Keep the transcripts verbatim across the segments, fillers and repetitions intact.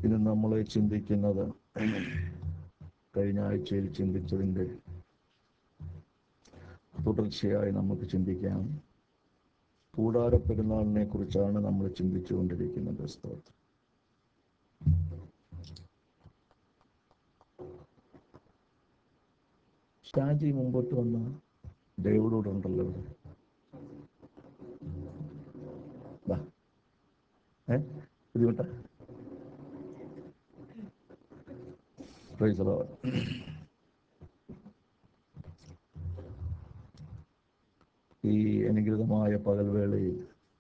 ഇന്ന് നമ്മൾ ചിന്തിക്കുന്നത് കഴിഞ്ഞ ആഴ്ചയിൽ ചിന്തിച്ചതിൻ്റെ തുടർച്ചയായി നമുക്ക് ചിന്തിക്കാം. കൂടാര പെരുന്നാളിനെ കുറിച്ചാണ് നമ്മൾ ചിന്തിച്ചുകൊണ്ടിരിക്കുന്നത്. സ്തോത്രം. ഷാജി മുമ്പോട്ട് വന്ന ഡേവിഡോടുണ്ടല്ലോ ഏ ബുദ്ധിമുട്ട ഈ അനുഗ്രതമായ പകൽവേളയിൽ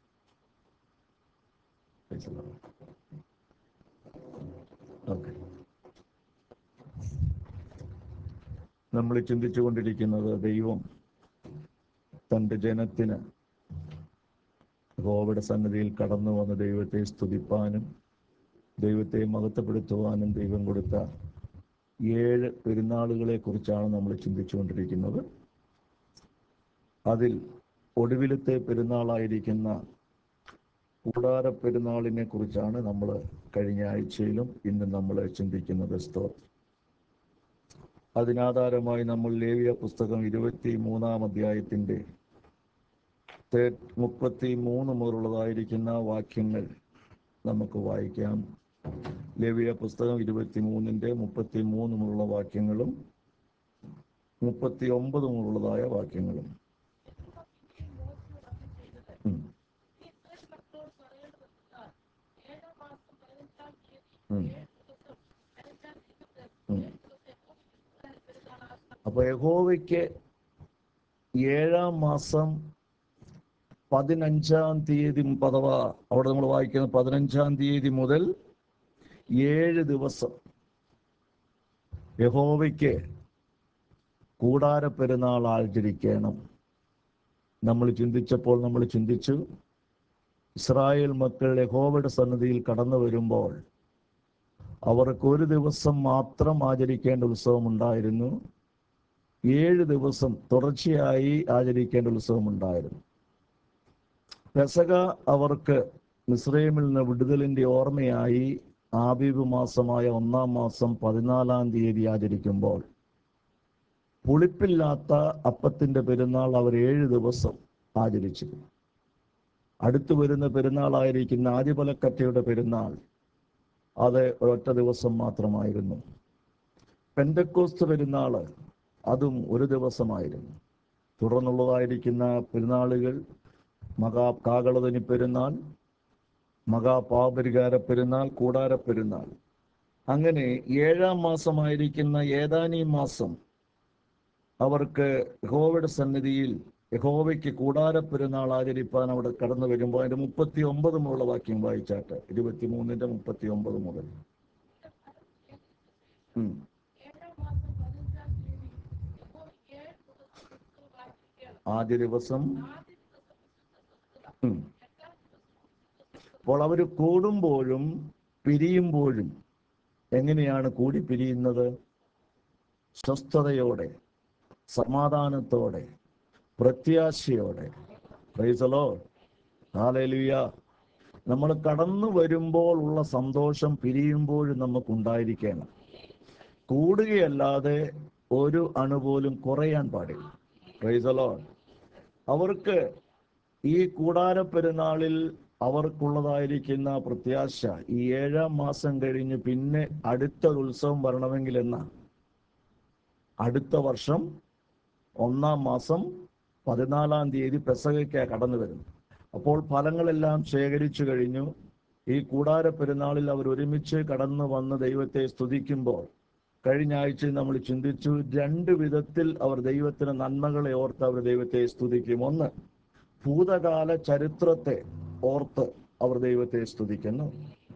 ഓക്കെ നമ്മൾ ചിന്തിച്ചു കൊണ്ടിരിക്കുന്നത് ദൈവം തൻ്റെ ജനത്തിന് യഹോവയുടെ സന്നിധിയിൽ കടന്നു വന്ന് ദൈവത്തെ സ്തുതിപ്പാനും ദൈവത്തെ മഹത്വപ്പെടുത്തുവാനും ദൈവം കൊടുത്ത ഏഴ് പെരുന്നാളുകളെ കുറിച്ചാണ് നമ്മൾ ചിന്തിച്ചുകൊണ്ടിരിക്കുന്നത്. അതിൽ ഒടുവിലത്തെ പെരുന്നാളായിരിക്കുന്ന കൂടാര പെരുന്നാളിനെ കുറിച്ചാണ് നമ്മൾ കഴിഞ്ഞ ആഴ്ചയിലും ഇന്ന് നമ്മൾ ചിന്തിക്കുന്നത്. സ്തോത്രം. അതിനാധാരമായി നമ്മൾ ലേവ്യ പുസ്തകം ഇരുപത്തി മൂന്നാം അധ്യായത്തിൻ്റെ മുപ്പത്തി മൂന്ന് മുതലുള്ളതായിരിക്കുന്ന വാക്യങ്ങൾ നമുക്ക് വായിക്കാം. ലേവ്യ പുസ്തകം ഇരുപത്തി മൂന്നിൻ്റെ മുപ്പത്തി മൂന്ന് മുതലുള്ള വാക്യങ്ങളും മുപ്പത്തി ഒമ്പത് മുതലുള്ളതായ വാക്യങ്ങളും. അപ്പൊ യഹോവയ്ക്ക് ഏഴാം മാസം പതിനഞ്ചാം തീയതി അഥവാ അവിടെ നമ്മൾ വായിക്കുന്ന പതിനഞ്ചാം തീയതി മുതൽ ഏഴ് ദിവസം യഹോവയ്ക്ക് കൂടാര പെരുന്നാൾ ആചരിക്കണം. നമ്മൾ ചിന്തിച്ചപ്പോൾ നമ്മൾ ചിന്തിച്ചു, ഇസ്രായേൽ മക്കൾ യഹോവയുടെ സന്നിധിയിൽ കടന്നു വരുമ്പോൾ അവർക്ക് ഒരു ദിവസം മാത്രം ആചരിക്കേണ്ട ഉത്സവമുണ്ടായിരുന്നു. ഏഴ് ദിവസം തുടർച്ചയായി ആചരിക്കേണ്ട ഉത്സവമുണ്ടായിരുന്നു. പെസക അവർക്ക് മിസ്രയീമിൽ നിന്ന് വിടുതലിൻ്റെ ഓർമ്മയായി ആബീബ് മാസമായ ഒന്നാം മാസം പതിനാലാം തീയതി ആചരിക്കുമ്പോൾ, പുളിപ്പില്ലാത്ത അപ്പത്തിൻ്റെ പെരുന്നാൾ അവർ ഏഴ് ദിവസം ആചരിച്ചു. അടുത്തു വരുന്ന പെരുന്നാളായിരിക്കുന്ന ആദിപലക്കറ്റയുടെ പെരുന്നാൾ അത് ഒരൊറ്റ ദിവസം മാത്രമായിരുന്നു. പെന്തക്കോസ്ത് പെരുന്നാൾ അതും ഒരു ദിവസമായിരുന്നു. തുടർന്നുള്ളതായിരിക്കുന്ന പെരുന്നാളുകൾ മഹാ കാകളതനി പെരുന്നാൾ, മഹാപാപരിഹാര പെരുന്നാൾ, കൂടാര പെരുന്നാൾ. അങ്ങനെ ഏഴാം മാസമായിരിക്കുന്ന ഏതാനീ മാസം അവർക്ക് യഹോവയുടെ സന്നിധിയിൽ യഹോവയ്ക്ക് കൂടാര പെരുന്നാൾ ആചരിപ്പാൻ അവിടെ കടന്നു വരുമ്പോൾ അതിന്റെ മുപ്പത്തി ഒമ്പത് മുതലുള്ള വാക്യം വായിച്ചാട്ട് ഇരുപത്തി മൂന്നിന്റെ മുപ്പത്തി ഒമ്പത് മുതൽ. ഉം ആദ്യ ദിവസം അപ്പോൾ അവർ കൂടുമ്പോഴും പിരിയുമ്പോഴും എങ്ങനെയാണ് കൂടി പിരിയുന്നത്? സ്വസ്ഥതയോടെ, സമാധാനത്തോടെ, പ്രത്യാശയോടെ. Praise the lord. ഹല്ലേലൂയ. നമ്മൾ കടന്നു വരുമ്പോൾ ഉള്ള സന്തോഷം പിരിയുമ്പോഴും നമുക്കുണ്ടായിരിക്കണം. കൂടുകയല്ലാതെ ഒരു അണുപോലും കുറയാൻ പാടില്ല. Praise the lord. അവർക്ക് ഈ കൂടാര പെരുന്നാളിൽ അവർക്കുള്ളതായിരിക്കുന്ന പ്രത്യാശ ഈ ഏഴാം മാസം കഴിഞ്ഞ് പിന്നെ അടുത്ത ഉത്സവം വരണമെങ്കിൽ എന്നാ അടുത്ത വർഷം ഒന്നാം മാസം പതിനാലാം തീയതി പെസഹയ്ക്ക് കടന്നു വരുന്നു. അപ്പോൾ ഫലങ്ങളെല്ലാം ശേഖരിച്ചു കഴിഞ്ഞു. ഈ കൂടാര പെരുന്നാളിൽ അവർ ഒരുമിച്ച് കടന്നു വന്ന് ദൈവത്തെ സ്തുതിക്കുമ്പോൾ കഴിഞ്ഞ ആഴ്ചയിൽ നമ്മൾ ചിന്തിച്ചു, രണ്ട് വിധത്തിൽ അവർ ദൈവത്തിന് നന്മകളെ ഓർത്ത് അവർ ദൈവത്തെ സ്തുതിക്കും. ഒന്ന്, ഭൂതകാല ചരിത്രത്തെ ഓർത്ത് അവർ ദൈവത്തെ സ്തുതിക്കുന്നു.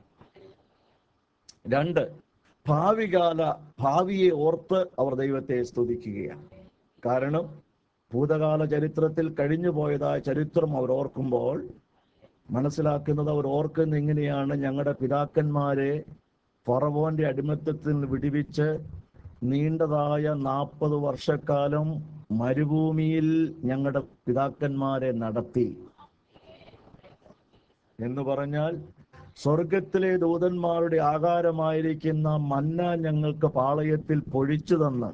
രണ്ട്, ഭാവികാല ഭാവിയെ ഓർത്ത് അവർ ദൈവത്തെ സ്തുതിക്കുകയാണ്. കാരണം ഭൂതകാല ചരിത്രത്തിൽ കഴിഞ്ഞു പോയതായ ചരിത്രം അവർ ഓർക്കുമ്പോൾ മനസ്സിലാക്കുന്നത്, അവർ ഓർക്കുന്ന എങ്ങനെയാണ്, ഞങ്ങളുടെ പിതാക്കന്മാരെ ഫറവോന്റെ അടിമത്തത്തിൽ നിന്ന് വിടുവിച്ച് നീണ്ടതായ നാൽപ്പത് വർഷക്കാലം മരുഭൂമിയിൽ ഞങ്ങളുടെ പിതാക്കന്മാരെ നടത്തി എന്ന് പറഞ്ഞാൽ സ്വർഗത്തിലെ ദൂതന്മാരുടെ ആകാരമായിരിക്കുന്ന മന്ന ഞങ്ങൾക്ക് പാളയത്തിൽ പൊഴിച്ചു തന്ന്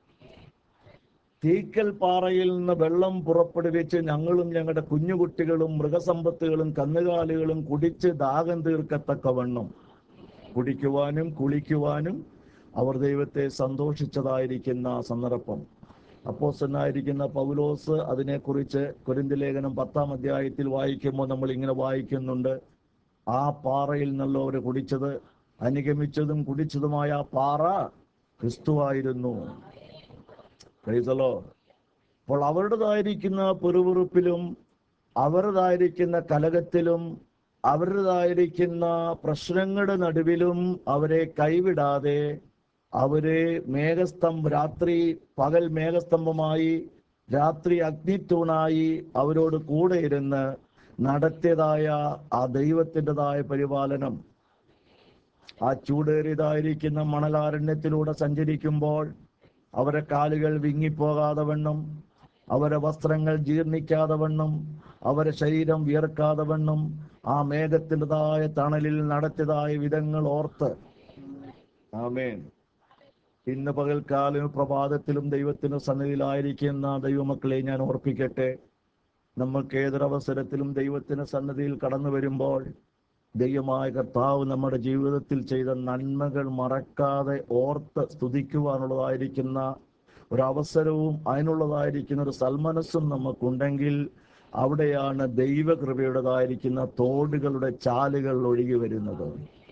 തീക്കൽ പാറയിൽ നിന്ന് വെള്ളം പുറപ്പെടുവിച്ച് ഞങ്ങളും ഞങ്ങളുടെ കുഞ്ഞുകുട്ടികളും മൃഗസമ്പത്തുകളും കന്നുകാലികളും കുടിച്ച് ദാഹം തീർക്കത്തക്കവണ്ണം കുടിക്കുവാനും കുളിക്കുവാനും അവർ ദൈവത്തെ സന്തോഷിച്ചതായിരിക്കുന്ന സന്ദർഭം. അപ്പോസ്തലനായിരിക്കുന്ന പൗലോസ് അതിനെക്കുറിച്ച് കൊരിന്ത്യർ ലേഖനം പത്താം അധ്യായത്തിൽ വായിക്കുമ്പോൾ നമ്മൾ ഇങ്ങനെ വായിക്കുന്നുണ്ട്, ആ പാറയിൽ നിന്നുള്ളവർ കുടിച്ചത്, അനുഗമിച്ചതും കുടിച്ചതുമായ ആ പാറ ക്രിസ്തുവായിരുന്നു. Price the Lord. അപ്പോൾ അവരുടേതായിരിക്കുന്ന പെറുപെറുപ്പിലും അവരുടേതായിരിക്കുന്ന കലഹത്തിലും അവരുടേതായിരിക്കുന്ന പ്രശ്നങ്ങളുടെ നടുവിലും അവരെ കൈവിടാതെ അവരെ മേഘസ്തംഭ രാത്രി പകൽ മേഘസ്തംഭമായി രാത്രി അഗ്നിത്തൂണായി അവരോട് കൂടെ ഇരുന്ന് നടത്തിയതായ ആ ദൈവത്തിൻ്റെതായ പരിപാലനം, ആ ചൂടേറിയതായിരിക്കുന്ന മണലാരണ്യത്തിലൂടെ സഞ്ചരിക്കുമ്പോൾ അവരെ കാലുകൾ വിങ്ങിപ്പോകാതെ വണ്ണം, അവരെ വസ്ത്രങ്ങൾ ജീർണിക്കാതെ വണ്ണം, അവരെ ശരീരം വിയർക്കാതെ വണ്ണം ആ മേഘത്തിൻ്റെതായ തണലിൽ നടത്തിയതായ വിധങ്ങൾ ഓർത്ത്, ആമേൻ, ഇന്ന് പകൽക്കാലം പ്രഭാതത്തിലും ദൈവത്തിന് സന്നിധിയിലായിരിക്കുന്ന ദൈവമക്കളെ ഞാൻ ഓർപ്പിക്കട്ടെ, നമ്മൾക്ക് ഏതൊരവസരത്തിലും ദൈവത്തിന് സന്നിധിയിൽ കടന്നു വരുമ്പോൾ ദൈവമായ കർത്താവ് നമ്മുടെ ജീവിതത്തിൽ ചെയ്ത നന്മകൾ മറക്കാതെ ഓർത്ത് സ്തുതിക്കുവാനുള്ളതായിരിക്കുന്ന ഒരവസരവും അതിനുള്ളതായിരിക്കുന്ന ഒരു സൽമനസ്സും നമുക്കുണ്ടെങ്കിൽ അവിടെയാണ് ദൈവകൃപയുടേതായിരിക്കുന്ന തോടുകളുടെ ചാലുകൾ ഒഴുകി വരുന്നത്.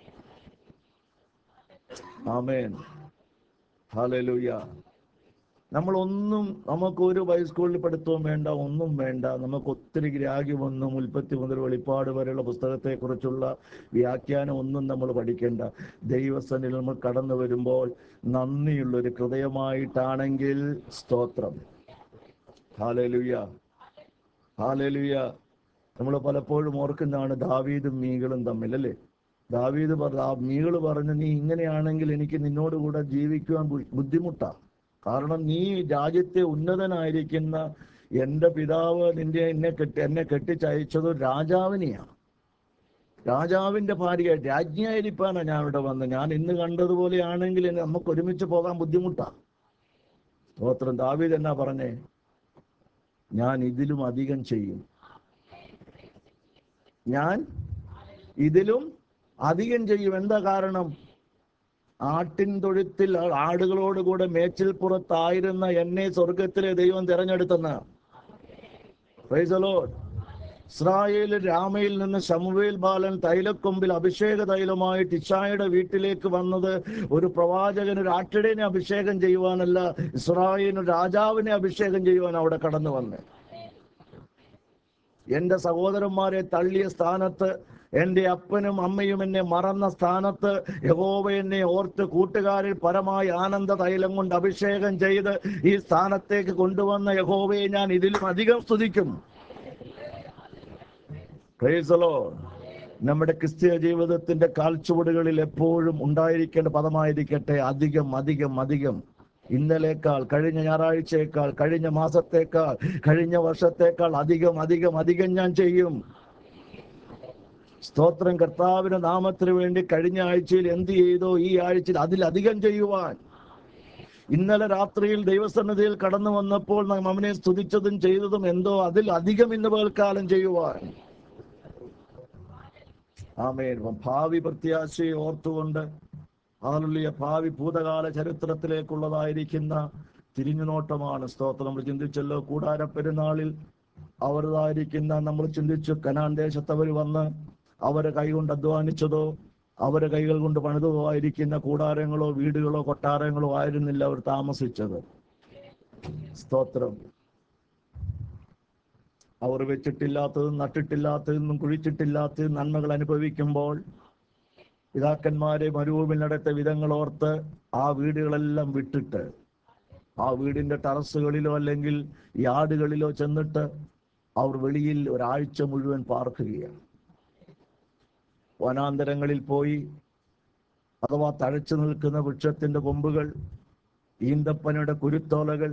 ആമേൻ, ഹല്ലേലൂയ. നമ്മളൊന്നും, നമുക്കൊരു ഹൈസ്കൂളിൽ പഠിത്തവും വേണ്ട, ഒന്നും വേണ്ട, നമുക്ക് ഒത്തിരി ഗ്രാഹ്യമൊന്നും ഉൽപ്പത്തി മുതൽ വെളിപ്പാട് വരെയുള്ള പുസ്തകത്തെക്കുറിച്ചുള്ള വ്യാഖ്യാനം ഒന്നും നമ്മൾ പഠിക്കേണ്ട. ദൈവസന്നിധിയിൽ നമ്മൾ കടന്നു വരുമ്പോൾ നന്ദിയുള്ളൊരു ഹൃദയമായിട്ടാണെങ്കിൽ സ്തോത്രം. ഹല്ലേലൂയ, ഹല്ലേലൂയ. നമ്മൾ പലപ്പോഴും ഓർക്കുന്നതാണ് ദാവീദും മീകളും തമ്മിൽ, അല്ലേ? ദാവീദ് പറഞ്ഞ ആ മീകള് പറഞ്ഞു, നീ ഇങ്ങനെയാണെങ്കിൽ എനിക്ക് നിന്നോട് കൂടെ ജീവിക്കുവാൻ ബുദ്ധിമുട്ടാ, കാരണം നീ രാജ്യത്തെ ഉന്നതനായിരിക്കുന്ന എൻ്റെ പിതാവ് നിന്റെ എന്നെ കെട്ടി എന്നെ കെട്ടിച്ചയച്ചത് രാജാവിനെയാണ്, രാജാവിന്റെ ഭാര്യ രാജ്ഞിയായിരിക്കാനാണ് ഞാൻ ഇവിടെ വന്നത്. ഞാൻ ഇന്ന് കണ്ടതുപോലെയാണെങ്കിൽ നമുക്ക് ഒരുമിച്ച് പോകാൻ ബുദ്ധിമുട്ടാ. സ്തോത്രം. ദാവീദ് എന്നാ പറഞ്ഞേ? ഞാൻ ഇതിലും അധികം ചെയ്യും, ഞാൻ ഇതിലും അധികം ചെയ്യും. എന്താ കാരണം? ആട്ടിൻ തൊഴുത്തിൽ ആടുകളോടുകൂടെ മേച്ചിൽ പുറത്തായിരുന്ന എന്നെ സ്വർഗത്തിലെ ദൈവം തിരഞ്ഞെടുത്തെന്ന്. Praise the lord. ഇസ്രായേൽ രാമയിൽ നിന്ന് ശമൂവേൽ ബാലൻ തൈലക്കൊമ്പിൽ അഭിഷേക തൈലമായിട്ട് ഇശായിയുടെ വീട്ടിലേക്ക് വന്നത് ഒരു പ്രവാചകന് ഒരു ആട്ടിടേനെ അഭിഷേകം ചെയ്യുവാനല്ല, ഇസ്രായേലിന് രാജാവിനെ അഭിഷേകം ചെയ്യുവാൻ അവിടെ കടന്നു വന്ന്. എന്റെ സഹോദരന്മാരെ തള്ളിയ സ്ഥാനത്ത്, എന്റെ അപ്പനും അമ്മയും എന്നെ മറന്ന സ്ഥാനത്ത് യഹോവ എന്നെ ഓർത്ത് കൂട്ടുകാരിൽ പരമായ ആനന്ദ തൈലം കൊണ്ട് അഭിഷേകം ചെയ്ത് ഈ സ്ഥാനത്തേക്ക് കൊണ്ടുവന്ന യഹോവയെ ഞാൻ ഇതിലും അധികം സ്തുതിക്കും. Praise the lord. നമ്മുടെ ക്രിസ്തീയ ജീവിതത്തിന്റെ കാൽച്ചുവടുകളിൽ എപ്പോഴും ഉണ്ടായിരിക്കേണ്ട പദമായിരിക്കട്ടെ അധികം, അധികം, അധികം. ഇന്നലേക്കാൾ, കഴിഞ്ഞ ഞായറാഴ്ചയേക്കാൾ, കഴിഞ്ഞ മാസത്തേക്കാൾ, കഴിഞ്ഞ വർഷത്തേക്കാൾ അധികം, അധികം, അധികം ഞാൻ ചെയ്യും. സ്തോത്രം. കർത്താവിന്റെ നാമത്തിന് വേണ്ടി കഴിഞ്ഞ ആഴ്ചയിൽ എന്ത് ചെയ്തോ ഈ ആഴ്ചയിൽ അതിലധികം ചെയ്യുവാൻ. ഇന്നലെ രാത്രിയിൽ ദൈവസന്നിധിയിൽ കടന്നു വന്നപ്പോൾ നാം അവനെ സ്തുതിച്ചതും ചെയ്തതും എന്തോ അതിൽ അധികം ഇന്ന് പകൽക്കാലം ചെയ്യുവാൻ. ആമേൻ. ഭാവി പ്രത്യാശയെ ഓർത്തുകൊണ്ട്, ഹല്ലേലൂയ, ഭാവി ഭൂതകാല ചരിത്രത്തിലേക്കുള്ളതായിരിക്കുന്ന തിരിഞ്ഞുനോട്ടമാണ്. സ്തോത്രം. നമ്മൾ ചിന്തിച്ചല്ലോ, കൂടാര പെരുന്നാളിൽ അവരുതായിരിക്കുന്ന, നമ്മൾ ചിന്തിച്ചു, കനാൻ ദേശത്തവർ വന്ന് അവരെ കൈകൊണ്ട് അധ്വാനിച്ചതോ അവരെ കൈകൾ കൊണ്ട് പണിതോ ആയിരിക്കുന്ന കൂടാരങ്ങളോ വീടുകളോ കൊട്ടാരങ്ങളോ ആയിരുന്നില്ല അവർ താമസിച്ചത്. സ്തോത്രം. അവർ വെച്ചിട്ടില്ലാത്തതും നട്ടിട്ടില്ലാത്തതെന്നും കുഴിച്ചിട്ടില്ലാത്തതും നന്മകൾ അനുഭവിക്കുമ്പോൾ പിതാക്കന്മാരെ മരുഭൂമിയിൽ നടത്തിയ വിധങ്ങൾ ഓർത്ത് ആ വീടുകളെല്ലാം വിട്ടിട്ട് ആ വീടിന്റെ ടെറസുകളിലോ അല്ലെങ്കിൽ യാർഡുകളിലോ ചെന്നിട്ട് അവർ വെളിയിൽ ഒരാഴ്ച മുഴുവൻ പാർക്കുകയാണ്. വനാന്തരങ്ങളിൽ പോയി, അഥവാ തഴച്ചു നിൽക്കുന്ന വൃക്ഷത്തിന്റെ കൊമ്പുകൾ, ഈന്തപ്പനയുടെ കുരുത്തോലകൾ,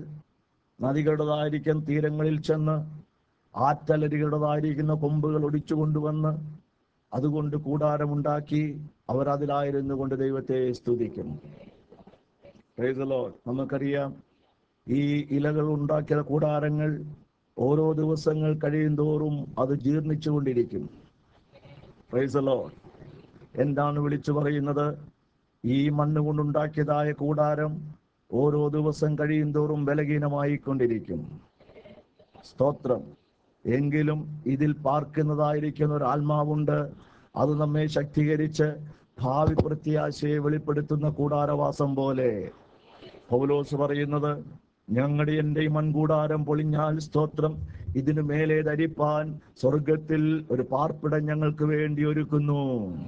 നദികളുടേതായിരിക്കുന്ന തീരങ്ങളിൽ ചെന്ന് ആറ്റലരികളുടേതായിരിക്കുന്ന കൊമ്പുകൾ ഒടിച്ചു കൊണ്ടുവന്ന് അതുകൊണ്ട് കൂടാരമുണ്ടാക്കി അവർ അതിലായിരുന്നു കൊണ്ട് ദൈവത്തെ സ്തുതിക്കും. Praise the lord. നമുക്കറിയാം, ഈ ഇലകൾ ഉണ്ടാക്കിയ കൂടാരങ്ങൾ ഓരോ ദിവസങ്ങൾ കഴിയും തോറും അത് ജീർണിച്ചു കൊണ്ടിരിക്കും. Praise the lord. എന്താണ് വിളിച്ചു പറയുന്നത്? ഈ മണ്ണ് കൊണ്ടുണ്ടാക്കിയതായ കൂടാരം ഓരോ ദിവസം കഴിയും തോറും ബലഹീനമായിക്കൊണ്ടിരിക്കും. സ്തോത്രം. എങ്കിലും ഇതിൽ പാർക്കുന്നതായിരിക്കുന്ന ഒരു ആത്മാവുണ്ട്. അത് നമ്മെ ശക്തീകരിച്ച് ഭാവി പ്രത്യാശയെ വെളിപ്പെടുത്തുന്ന കൂടാരവാസം പോലെ പൗലോസ് പറയുന്നത്, ഞങ്ങളുടെ എൻ്റെ മൺകൂടാരം പൊളിഞ്ഞാൽ സ്തോത്രം, ഇതിനു മേലെ ധരിപ്പാൻ സ്വർഗത്തിൽ ഒരു പാർപ്പിടം ഞങ്ങൾക്ക് വേണ്ടി ഒരുക്കുന്നു.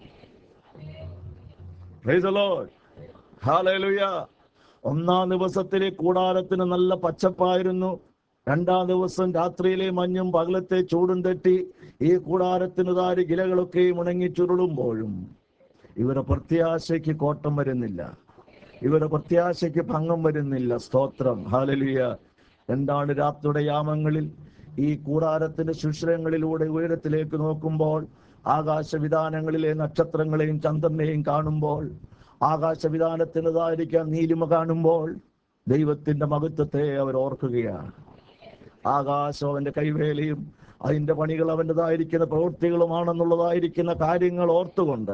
Praise the lord. ഹല്ലേലൂയ. ഒന്നാം ദിവസത്തിലെ കൂടാരത്തിന് നല്ല പച്ചപ്പായിരുന്നു. രണ്ടാം ദിവസം രാത്രിയിലെ മഞ്ഞും പകലത്തെ ചൂടും തട്ടി ഈ കൂടാരത്തിനുതാരി ഇലകളൊക്കെ ഉണങ്ങി ചുരുളുമ്പോഴും ഇവരുടെ പ്രത്യാശയ്ക്ക് കോട്ടം വരുന്നില്ല, ഇവരുടെ പ്രത്യാശയ്ക്ക് ഭംഗം വരുന്നില്ല. സ്തോത്രം. ഹല്ലേലൂയ. എന്താണ് രാത്രിയുടെ യാമങ്ങളിൽ ഈ കൂടാരത്തിന്റെ ശുശ്രങ്ങളിലൂടെ ഉയരത്തിലേക്ക് നോക്കുമ്പോൾ ആകാശവിധാനങ്ങളിലെ നക്ഷത്രങ്ങളെയും ചന്ദ്രനെയും കാണുമ്പോൾ, ആകാശവിധാനത്തിനതായിരിക്കാൻ നീലിമ കാണുമ്പോൾ ദൈവത്തിന്റെ മഹത്വത്തെ അവർ ഓർക്കുകയാണ്. ആകാശം അവന്റെ കൈവേലയും അതിന്റെ പണികൾ അവൻ്റെതായിരിക്കുന്ന പ്രവൃത്തികളുമാണെന്നുള്ളതായിരിക്കുന്ന കാര്യങ്ങൾ ഓർത്തുകൊണ്ട്,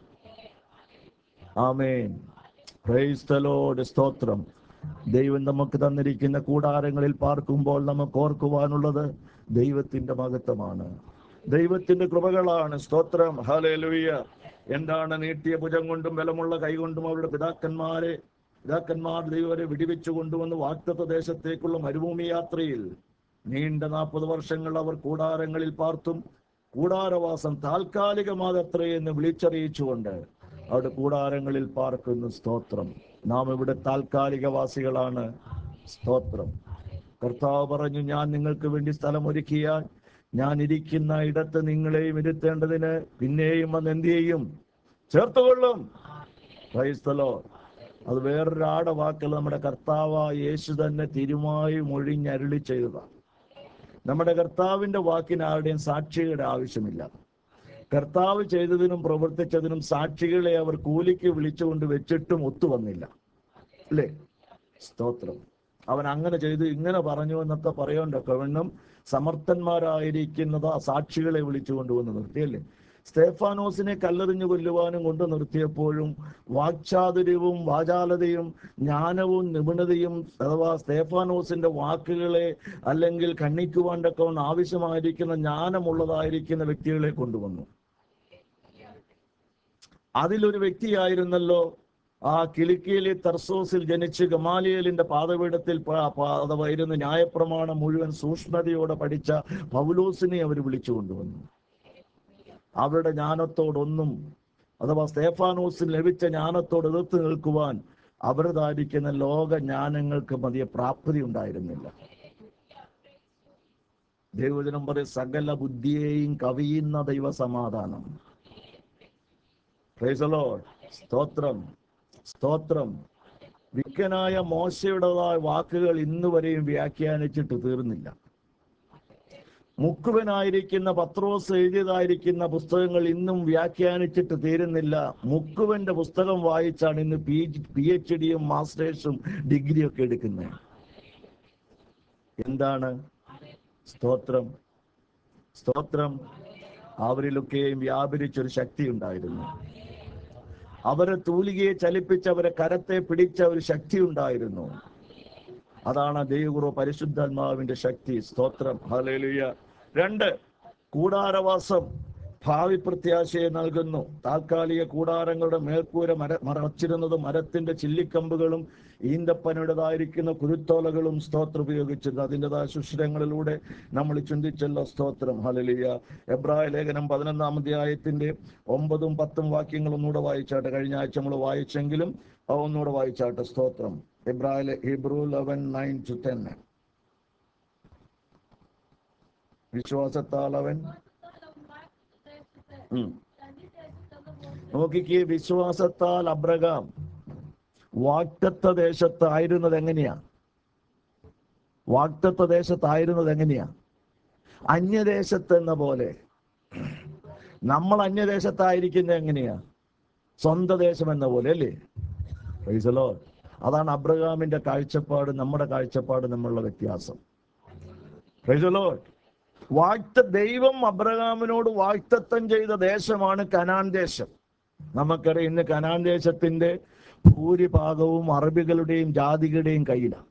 ആമേൻ, പ്രൈസ് ദി ലോർഡ്, സ്തോത്രം. ദൈവം നമുക്ക് തന്നിരിക്കുന്ന കൂടാരങ്ങളിൽ പാർക്കുമ്പോൾ നമുക്ക് ഓർക്കുവാനുള്ളത് ദൈവത്തിന്റെ മഹത്വമാണ്, ദൈവത്തിന്റെ കൃപകളാണ്. സ്തോത്രം. ഹല്ലേലൂയ. എന്താണ്? നീട്ടിയ ഭുജം കൊണ്ടും ബലമുള്ള കൈകൊണ്ടും അവരുടെ പിതാക്കന്മാരെ പിതാക്കന്മാർ ദൈവരെ വിടിവെച്ചു കൊണ്ടുവന്ന് വാഗ്ദത്ത ദേശത്തേക്കുള്ള മരുഭൂമി യാത്രയിൽ നീണ്ട നാൽപ്പത് വർഷങ്ങൾ അവർ കൂടാരങ്ങളിൽ പാർത്തും കൂടാരവാസം താൽക്കാലികമാകത്രേ എന്ന് വിളിച്ചറിയിച്ചുകൊണ്ട് അവിടെ കൂടാരങ്ങളിൽ പാർക്കുന്നു. സ്തോത്രം. നാം ഇവിടെ താൽക്കാലികവാസികളാണ്. സ്തോത്രം. കർത്താവ് പറഞ്ഞു, ഞാൻ നിങ്ങൾക്ക് വേണ്ടി സ്ഥലം ഒരുക്കിയാൽ ഞാൻ ഇരിക്കുന്ന ഇടത്ത് നിങ്ങളെയും ഇരുത്തേണ്ടതിന് പിന്നെയും വന്ന് എന്ത് ചെയ്യും? ചേർത്തുകൊള്ളും. Praise the lord. അത് വേറൊരാടെ വാക്കുകൾ നമ്മുടെ കർത്താവ് യേശു തന്നെ തിരുമായി മൊഴിഞ്ഞരുളി ചെയ്തതാണ്. നമ്മുടെ കർത്താവിന്റെ വാക്കിന് ആരുടെയും സാക്ഷികളുടെ ആവശ്യമില്ല. കർത്താവ് ചെയ്തതിനും പ്രവർത്തിച്ചതിനും സാക്ഷികളെ അവർ കൂലിക്ക് വിളിച്ചുകൊണ്ട് വെച്ചിട്ടും ഒത്തുവന്നില്ല, അല്ലേ? സ്തോത്രം. അവൻ അങ്ങനെ ചെയ്തു, ഇങ്ങനെ പറഞ്ഞു എന്നൊക്കെ പറയേണ്ടൊക്കെ വേണം. സമർത്ഥന്മാരായിരിക്കുന്നത് ആ സാക്ഷികളെ വിളിച്ചു കൊണ്ടുവന്ന് നിർത്തിയല്ലേ. സ്തേഫാനോസിനെ കല്ലെറിഞ്ഞു കൊല്ലുവാനും കൊണ്ട് നിർത്തിയപ്പോഴും വാക്ചാതുര്യവും വാചാലതയും ജ്ഞാനവും നിപുണതയും അഥവാ സ്തേഫാനോസിന്റെ വാക്കുകളെ അല്ലെങ്കിൽ ഖണ്ഡിക്കുവാണ്ടൊക്കെ ആവശ്യമായിരിക്കുന്ന ജ്ഞാനമുള്ളതായിരിക്കുന്ന വ്യക്തികളെ കൊണ്ടുവന്നു. അതിലൊരു വ്യക്തിയായിരുന്നല്ലോ ആ കിലിക്കിയിലെ തർസോസിൽ ജനിച്ച് ഗമാലിയേലിന്റെ പാദപീഠത്തിൽ അഥവായിരുന്നു ന്യായപ്രമാണം മുഴുവൻ സൂക്ഷ്മതയോടെ പഠിച്ച പൗലോസിനെ അവർ വിളിച്ചു കൊണ്ടുവന്നു. അവരുടെ ജ്ഞാനത്തോടൊന്നും അഥവാ സ്തേഫാനോസിന് ലഭിച്ച ജ്ഞാനത്തോട് എതിർത്ത് നിൽക്കുവാൻ അവരുതായിരിക്കുന്ന ലോക ജ്ഞാനങ്ങൾക്ക് മതിയ പ്രാപ്തി ഉണ്ടായിരുന്നില്ല. ദൈവവചനം പറയും, സകല ബുദ്ധിയെയും കവിയുന്ന ദൈവ സമാധാനം. Praise the lord. സ്തോത്രം. സ്തോത്രം. വിക്കനായ മോശയുടേതായ വാക്കുകൾ ഇന്ന് വരെയും വ്യാഖ്യാനിച്ചിട്ട് തീർന്നില്ല. മുക്കുവനായിരിക്കുന്ന പത്രോസ് എഴുതിയതായിരിക്കുന്ന പുസ്തകങ്ങൾ ഇന്നും വ്യാഖ്യാനിച്ചിട്ട് തീരുന്നില്ല. മുക്കുവന്റെ പുസ്തകം വായിച്ചാണ് ഇന്ന് പി പി എച്ച് ഡിയും മാസ്റ്റേഴ്സും ഡിഗ്രിയും ഒക്കെ എടുക്കുന്നത്. എന്താണ്? സ്തോത്രം. സ്തോത്രം. അവരിലൊക്കെയും വ്യാപരിച്ചൊരു ശക്തി ഉണ്ടായിരുന്നു. അവരെ തൂലികയെ ചലിപ്പിച്ച് അവരെ കരത്തെ പിടിച്ച ഒരു ശക്തി ഉണ്ടായിരുന്നു. അതാണ് ദൈവകൃപ, പരിശുദ്ധാത്മാവിന്റെ ശക്തി. സ്തോത്രം. ഹല്ലേലൂയ. രണ്ട്, കൂടാരവാസം ഭാവി പ്രത്യാശയെ നൽകുന്നു. താൽക്കാലിക കൂടാരങ്ങളുടെ മേൽക്കൂര മര മറച്ചിരുന്നത് മരത്തിന്റെ ചില്ലിക്കമ്പുകളും ഈന്തപ്പനയുടേതായിരിക്കുന്ന കുരുത്തോലകളും സ്തോത്രം ഉപയോഗിച്ചിരുന്നു. അതിൻ്റെതായ സുഷിരങ്ങളിലൂടെ നമ്മൾ ചിന്തിച്ചല്ലോ. സ്തോത്രം. ഹല്ലേലൂയ. എബ്രായ ലേഖനം പതിനൊന്നാം അധ്യായത്തിന്റെ ഒമ്പതും പത്തും വാക്യങ്ങൾ ഒന്നുകൂടെ വായിച്ചാട്ടെ. കഴിഞ്ഞ ആഴ്ച നമ്മൾ വായിച്ചെങ്കിലും ഒന്നുകൂടെ വായിച്ചാട്ടെ. സ്തോത്രം. എബ്രായ Hebrew eleven nine to ten. വിശ്വാസത്താൽ അവൻ നോക്കിക്കേ, വിശ്വാസത്താൽ അബ്രഹാം വാഗ്ദത്ത ദേശത്തായിരുന്നത് എങ്ങനെയാ? വാഗ്ദത്ത ദേശത്തായിരുന്നത് എങ്ങനെയാ? അന്യദേശത്ത് എന്ന പോലെ. നമ്മൾ അന്യദേശത്തായിരിക്കുന്നത് എങ്ങനെയാ? സ്വന്തം ദേശം എന്ന പോലെ അല്ലേ? Praise the lord. അതാണ് അബ്രഹാമിന്റെ കാഴ്ചപ്പാട് നമ്മുടെ കാഴ്ചപ്പാട് തമ്മിലുള്ള വ്യത്യാസം. Praise the lord. വാഗ്ദത്ത ദൈവം അബ്രഹാമിനോട് വാഗ്ദത്തം ചെയ്ത ദേശമാണ് കനാൻ ദേശം. നമുക്കറിയാം ഇന്ന് കനാൻ ദേശത്തിന്റെ ഭൂരിഭാഗവും അറബികളുടെയും ജാതികളുടെയും കയ്യിലാണ്.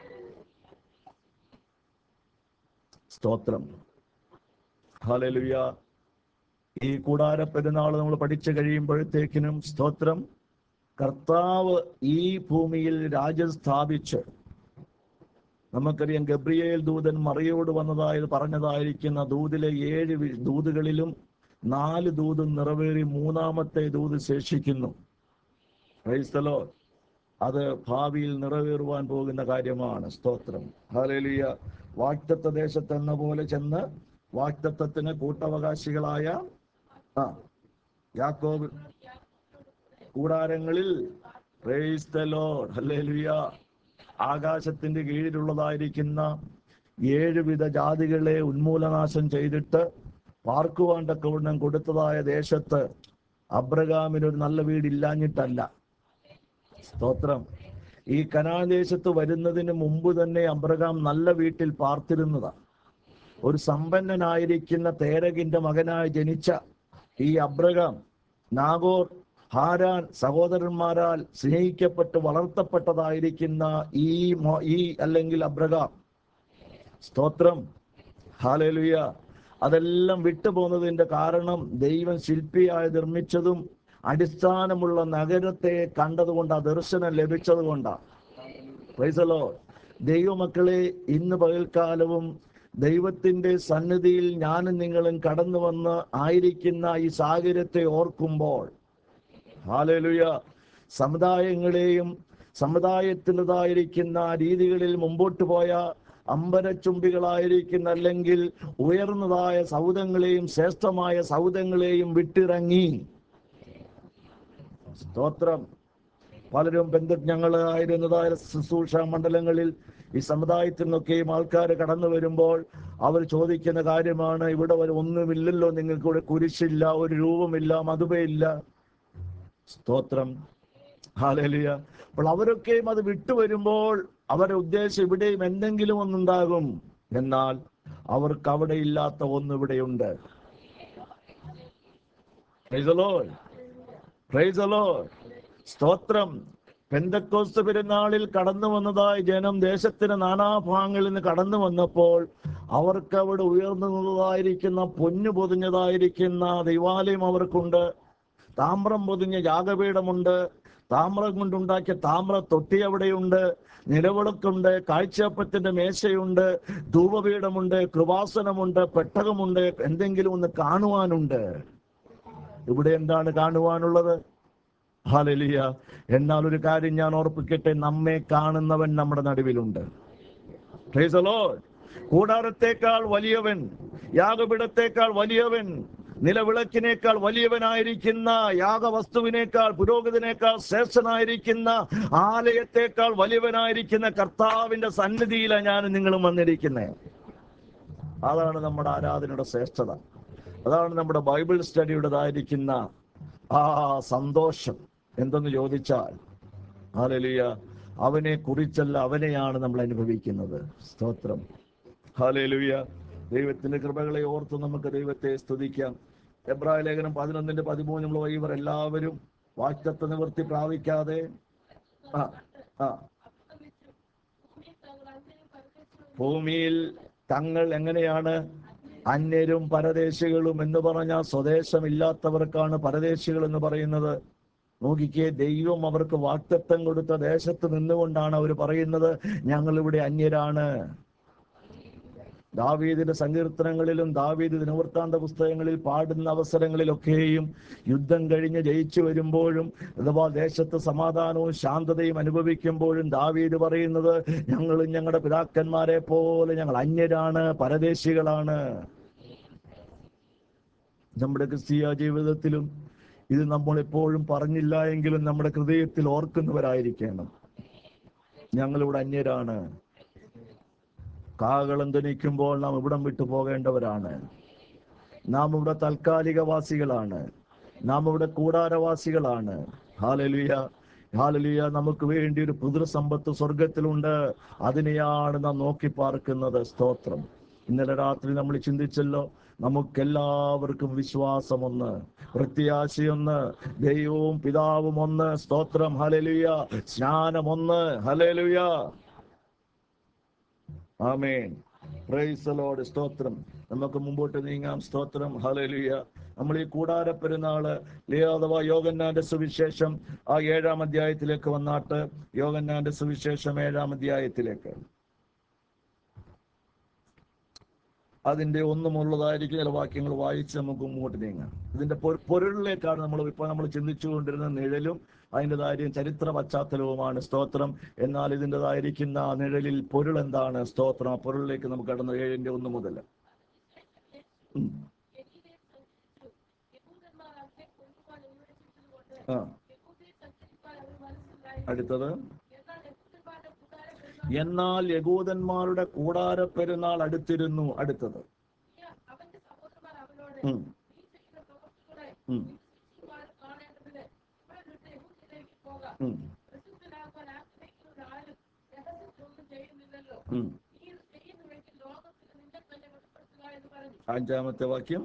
സ്തോത്രം. ഹല്ലേലൂയ. ഈ കൂടാര പെരുന്നാൾ നമ്മൾ പഠിച്ചു കഴിയുമ്പോഴത്തേക്കിനും സ്തോത്രം, കർത്താവ് ഈ ഭൂമിയിൽ രാജ്യം സ്ഥാപിച്ച്, നമുക്കറിയാം ഗബ്രിയേൽ ദൂതൻ മറിയോട് വന്നതായത് പറഞ്ഞതായിരിക്കുന്ന ദൂതിലെ ഏഴ് ദൂതുകളിലും നാല് ദൂതും നിറവേറി മൂന്നാമത്തെ ദൂത് ശേഷിക്കുന്നു. Price the lord. അത് ഭാവിയിൽ നിറവേറുവാൻ പോകുന്ന കാര്യമാണ്. സ്തോത്രം. ഹല്ലേലൂയ. വാഗ്ദത്ത ദേശത്ത് എന്ന പോലെ ചെന്ന് വാഗ്ദത്തത്തിന് കൂട്ടവകാശികളായ ആ യാക്കോബ് കൂടാരങ്ങളിൽ, പ്രൈസ് ദി ലോർഡ്, ഹല്ലേലൂയ, ആകാശത്തിന്റെ കീഴിലുള്ളതായിരിക്കുന്ന ഏഴുവിധ ജാതികളെ ഉന്മൂലനാശം ചെയ്തിട്ട് പാർക്കുവാൻ തക്കവണ്ണം കൊടുത്തതായ ദേശത്ത് അബ്രഹാമിനൊരു നല്ല വീടില്ലാഞ്ഞിട്ടല്ല. സ്തോത്രം. ഈ കനാൻ ദേശത്ത് വരുന്നതിന് മുമ്പ് തന്നെ അബ്രഹാം നല്ല വീട്ടിൽ പാർത്തിരുന്നതാണ്. ഒരു സമ്പന്നനായിരിക്കുന്ന തേരകിന്റെ മകനായി ജനിച്ച ഈ അബ്രഹാം നാഗോർ, ഹാരാൻ സഹോദരന്മാരാൽ സ്നേഹിക്കപ്പെട്ട് വളർത്തപ്പെട്ടതായിരിക്കുന്ന ഈ ഈ അല്ലെങ്കിൽ അബ്രഹാം, സ്തോത്രം, ഹല്ലേലൂയ, അതെല്ലാം വിട്ടുപോകുന്നതിന്റെ കാരണം ദൈവം ശില്പിയായി നിർമ്മിച്ചതും അടിസ്ഥാനമുള്ള നഗരത്തെ കണ്ടതുകൊണ്ട്, ആ ദർശനം ലഭിച്ചത് കൊണ്ടാണ്. Praise the lord. ദൈവമക്കളെ, ഇന്ന് പകൽക്കാലവും ദൈവത്തിന്റെ സന്നിധിയിൽ ഞാനും നിങ്ങളും കടന്നു വന്ന് ആയിരിക്കുന്ന ഈ സാഹചര്യത്തെ ഓർക്കുമ്പോൾ, ഹല്ലേലൂയ, സമുദായങ്ങളെയും സമുദായത്തിൻ്റെതായിരിക്കുന്ന രീതികളിൽ മുമ്പോട്ട് പോയ അമ്പരച്ചുംബികളായിരിക്കുന്ന അല്ലെങ്കിൽ ഉയർന്നതായ സൗധങ്ങളെയും ശ്രേഷ്ഠമായ സൗധങ്ങളെയും വിട്ടിറങ്ങി, സ്തോത്രം, പലരും ബന്ധു ഞങ്ങളായിരുന്നതായ ശുശ്രൂഷ മണ്ഡലങ്ങളിൽ ഈ സമുദായത്തിൽ നിന്നൊക്കെയും ആൾക്കാർ കടന്നു വരുമ്പോൾ അവർ ചോദിക്കുന്ന കാര്യമാണ്, ഇവിടെ ഒരു ഒന്നുമില്ലല്ലോ, നിങ്ങൾക്ക് ഇവിടെ കുരിശില്ല, ഒരു രൂപമില്ല, മധുബയില്ല. സ്തോത്രം. ഹല്ലേലൂയ. അപ്പോൾ അവരൊക്കെയും അത് വിട്ടുവരുമ്പോൾ അവരുടെ ഉദ്ദേശം ഇവിടെയും എന്തെങ്കിലും ഒന്നുണ്ടാകും. എന്നാൽ അവർക്ക് അവിടെ ഇല്ലാത്ത ഒന്ന് ഇവിടെയുണ്ട്. Praise the lord. Praise the lord. സ്തോത്രം. പെന്തക്കോസ്ത് പെരുന്നാളിൽ കടന്നു വന്നതായി ജനം ദേശത്തിന് നാനാഭാഗങ്ങളിൽ നിന്ന് കടന്നു വന്നപ്പോൾ അവർക്ക് അവിടെ ഉയർന്നതായിരിക്കുന്ന പൊന്നു പൊതിഞ്ഞതായിരിക്കുന്ന ദൈവാലയം അവർക്കുണ്ട്. താമ്രം പൊതിഞ്ഞ യാഗപീഠമുണ്ട്. താമ്രം കൊണ്ടുണ്ടാക്കിയ താമ്ര തൊട്ടി അവിടെയുണ്ട്. നിലവിളക്കുണ്ട്. കാഴ്ചയപ്പത്തിന്റെ മേശയുണ്ട്. ധൂപപീഠമുണ്ട്. കൃപാസനമുണ്ട്. പെട്ടകമുണ്ട്. എന്തെങ്കിലും ഒന്ന് കാണുവാനുണ്ട്. ഇവിടെ എന്താണ് കാണുവാനുള്ളത്? ഹല്ലേലൂയ. എന്നാൽ ഒരു കാര്യം ഞാൻ ഓർപ്പിക്കട്ടെ, നമ്മെ കാണുന്നവൻ നമ്മുടെ നടുവിലുണ്ട്. Praise the lord. കൂടാരത്തേക്കാൾ വലിയവൻ, യാഗപീഠത്തേക്കാൾ വലിയവൻ, നിലവിളക്കിനേക്കാൾ വലിയവനായിരിക്കുന്ന, യാഗവസ്തുവിനേക്കാൾ പുരോഹിതനേക്കാൾ ശ്രേഷ്ഠനായിരിക്കുന്ന, ആലയത്തേക്കാൾ വലിയവനായിരിക്കുന്ന കർത്താവിന്റെ സന്നിധിയിലാണ് ഞാൻ നിങ്ങളും വന്നിരിക്കുന്നത്. അതാണ് നമ്മുടെ ആരാധനയുടെ ശ്രേഷ്ഠത. അതാണ് നമ്മുടെ ബൈബിൾ സ്റ്റഡിയുടേതായിരിക്കുന്ന ആ സന്തോഷം. എന്തെന്ന് ചോദിച്ചാൽ, ഹല്ലേലൂയ, അവനെ കുറിച്ചല്ല, അവനെയാണ് നമ്മൾ അനുഭവിക്കുന്നത്. സ്തോത്രം. ഹല്ലേലൂയ. ദൈവത്തിന്റെ കൃപകളെ ഓർത്ത് നമുക്ക് ദൈവത്തെ സ്തുതിക്കാം. എബ്രായ ലേഖനം പതിനൊന്നിന്റെ പതിമൂന്നിലുള്ള ഇവർ എല്ലാവരും വാഗ്ദത്ത നിവൃത്തി പ്രാപിക്കാതെ ആ ആ ഭൂമിയിൽ തങ്ങൾ എങ്ങനെയാണ് അന്യരും പരദേശികളും എന്ന് പറഞ്ഞാൽ സ്വദേശമില്ലാത്തവർക്കാണ് പരദേശികൾ എന്ന് പറയുന്നത്. നോക്കിക്കേ, ദൈവം അവർക്ക് വാഗ്ദത്തം കൊടുത്ത ദേശത്ത് നിന്നുകൊണ്ടാണ് അവർ പറയുന്നത്, ഞങ്ങൾ ഇവിടെ അന്യരാണ്. ദാവീദിന്റെ സങ്കീർത്തനങ്ങളിലും ദാവീദ് ദിനവൃത്താന്ത പുസ്തകങ്ങളിൽ പാടുന്ന അവസരങ്ങളിലൊക്കെയും യുദ്ധം കഴിഞ്ഞ് ജയിച്ചു വരുമ്പോഴും അഥവാ ദേശത്ത് സമാധാനവും ശാന്തതയും അനുഭവിക്കുമ്പോഴും ദാവീദ് പറയുന്നത്, ഞങ്ങളും ഞങ്ങളുടെ പിതാക്കന്മാരെ പോലെ ഞങ്ങൾ അന്യരാണ്, പരദേശികളാണ്. നമ്മുടെ ക്രിസ്തീയ ജീവിതത്തിലും ഇത് നമ്മൾ എപ്പോഴും പറഞ്ഞില്ല എങ്കിലും നമ്മുടെ ഹൃദയത്തിൽ ഓർക്കുന്നവരായിരിക്കണം. ഞങ്ങളിവിടെ അന്യരാണ്. കാഹളം ധ്വനിക്കുമ്പോൾ നാം ഇവിടം വിട്ടു പോകേണ്ടവരാണ്. നാം ഇവിടെ താൽക്കാലികവാസികളാണ്, നാം ഇവിടെ കൂടാരവാസികളാണ്. ഹാലലുയ, ഹാലലുയ. നമുക്ക് വേണ്ടി ഒരു പുതുസമ്പത്ത് സ്വർഗത്തിലുണ്ട്. അതിനെയാണ് നാം നോക്കി പാർക്കുന്നത്. സ്തോത്രം. ഇന്നലെ രാത്രി നമ്മൾ ചിന്തിച്ചല്ലോ, നമുക്കെല്ലാവർക്കും വിശ്വാസമൊന്ന്, പ്രത്യാശയൊന്ന്, ദൈവവും പിതാവും ഒന്ന്. സ്തോത്രം. ഹല്ലേലൂയ. സ്നാനമൊന്ന്. ഹല്ലേലൂയ. ആമേൻ. Praise the lord. സ്തോത്രം. നമുക്ക് മുമ്പോട്ട് നീങ്ങാം. സ്തോത്രം. ഹല്ലേലൂയ. നമ്മൾ ഈ കൂടാര പെരുന്നാള് അഥവാ യോഹന്നാന്റെ സുവിശേഷം ആ ഏഴാം അധ്യായത്തിലേക്ക് വന്നാട്ട്, യോഹന്നാന്റെ സുവിശേഷം ഏഴാം അധ്യായത്തിലേക്ക് അതിന്റെ ഒന്നുമുള്ളതായിരിക്കും ചില വാക്യങ്ങൾ വായിച്ച് നമുക്ക് മുമ്പോട്ട് നീങ്ങാം. ഇതിന്റെ പൊരുളിലേക്കാണ് നമ്മൾ ഇപ്പോൾ നമ്മൾ ചിന്തിച്ചുകൊണ്ടിരുന്ന നിഴലും അതിൻ്റെതായ ചരിത്ര പശ്ചാത്തലവുമാണ്. സ്തോത്രം. എന്നാൽ ഇതിൻ്റെതായിരിക്കുന്ന നിഴലിൽ പൊരുൾ എന്താണ്? സ്തോത്രം. ആ പൊരുളിലേക്ക് നമുക്ക് കടന്നു. ഏഴിന്റെ ഒന്ന് മുതൽ ആ അടുത്തത്, എന്നാൽ യഹൂദന്മാരുടെ കൂടാര പെരുന്നാൾ അടുത്തിരുന്നു. അടുത്തത്, ഉം ഉം ഉം ഉം അഞ്ചാമത്തെ വാക്യം.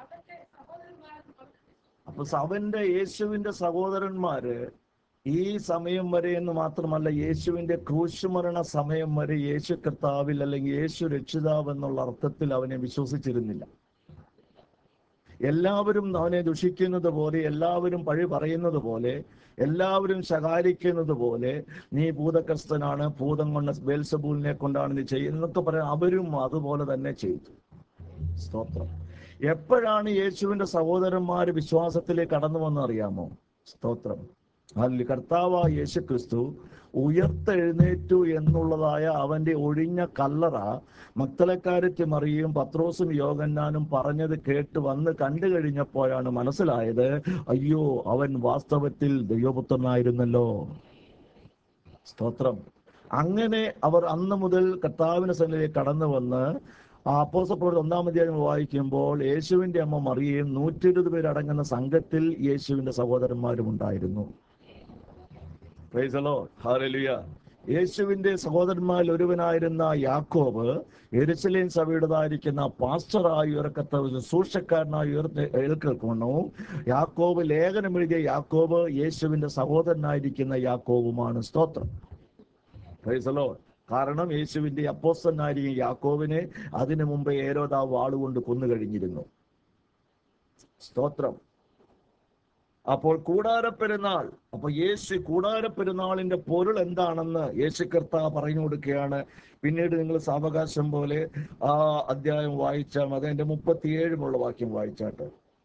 അപ്പൊ അവന്റെ യേശുവിന്റെ സഹോദരന്മാര് ഈ സമയം വരെ എന്ന് മാത്രമല്ല, യേശുവിന്റെ ക്രൂശുമരണ സമയം വരെ യേശു കർത്താവിൽ അല്ലെങ്കിൽ യേശു രക്ഷിതാവ് എന്നുള്ള അർത്ഥത്തിൽ അവനെ വിശ്വസിച്ചിരുന്നില്ല. എല്ലാവരും അവനെ ദുഷിക്കുന്നത് പോലെ, എല്ലാവരും പഴി പറയുന്നത് പോലെ, എല്ലാവരും ശകാരിക്കുന്നത് പോലെ, നീ ഭൂതഗ്രസ്തനാണ്, ഭൂതം കൊണ്ട് ബേൽസബൂലിനെ കൊണ്ടാണ് നീ ചെയ്യുന്നതൊക്കെ പറയാം. അവരും അതുപോലെ തന്നെ ചെയ്തു. സ്തോത്രം. എപ്പോഴാണ് യേശുവിന്റെ സഹോദരന്മാര് വിശ്വാസത്തിലേക്ക് കടന്നു വന്ന് അറിയാമോ? സ്തോത്രം. അതിൽ കർത്താവായ യേശു ക്രിസ്തു ഉയർത്തെഴുന്നേറ്റു എന്നുള്ളതായ അവന്റെ ഒഴിഞ്ഞ കല്ലറ മഗ്ദലക്കാരത്തി മറിയയും പത്രോസും യോഹന്നാനും പറഞ്ഞത് കേട്ട് വന്ന് കണ്ടു കഴിഞ്ഞപ്പോഴാണ് മനസ്സിലായത്, അയ്യോ, അവൻ വാസ്തവത്തിൽ ദൈവപുത്രനായിരുന്നല്ലോ. സ്തോത്രം. അങ്ങനെ അവർ അന്ന് മുതൽ കർത്താവിന്റെ സന്നിധിയിൽ കടന്നു വന്ന് ആ അപ്പോസ്തലപ്രവൃത്തി ഒന്നാം അധ്യായം വായിക്കുമ്പോൾ യേശുവിന്റെ അമ്മ മറിയയും നൂറ്റി ഇരുപത് പേരടങ്ങുന്ന സംഘത്തിൽ യേശുവിന്റെ സഹോദരന്മാരും ഉണ്ടായിരുന്നു. Praise the lord. ഹല്ലേലൂയ. യേശുവിന്റെ സഹോദരന്മാരിൽ ഒരുവനായിരുന്ന യാക്കോബ് യെരുശലേം സഭയുടേതായിരിക്കുന്ന പാസ്റ്ററായി ഉയർക്കത്ത ശുശ്രൂഷക്കാരനായി ഉയർന്ന് എഴുന്നേൽക്കുന്നതും, യാക്കോബ് ലേഖനം എഴുതിയ യാക്കോബ് യേശുവിന്റെ സഹോദരനായിരിക്കുന്ന യാക്കോബുമാണ്. സ്തോത്രം. Praise the lord. കാരണം യേശുവിന്റെ അപ്പോസ്തലനായിരിക്കും യാക്കോബിനെ അതിനു മുമ്പ് ഹേരോദാവ് വാളുകൊണ്ട് കൊന്നു കഴിഞ്ഞിരുന്നു. സ്തോത്രം. അപ്പോൾ കൂടാരപ്പെരുന്നാൾ, അപ്പൊ യേശു കൂടാരപ്പെരുന്നാളിന്റെ പൊരുൾ എന്താണെന്ന് യേശു കർത്താവ് പറഞ്ഞു കൊടുക്കുകയാണ്. പിന്നീട് നിങ്ങൾ സാവകാശം പോലെ ആ അധ്യായം വായിച്ചാൽ മതി. അതിന്റെ മുപ്പത്തിയേഴുമുള്ള വാക്യം വായിച്ചാട്ട്,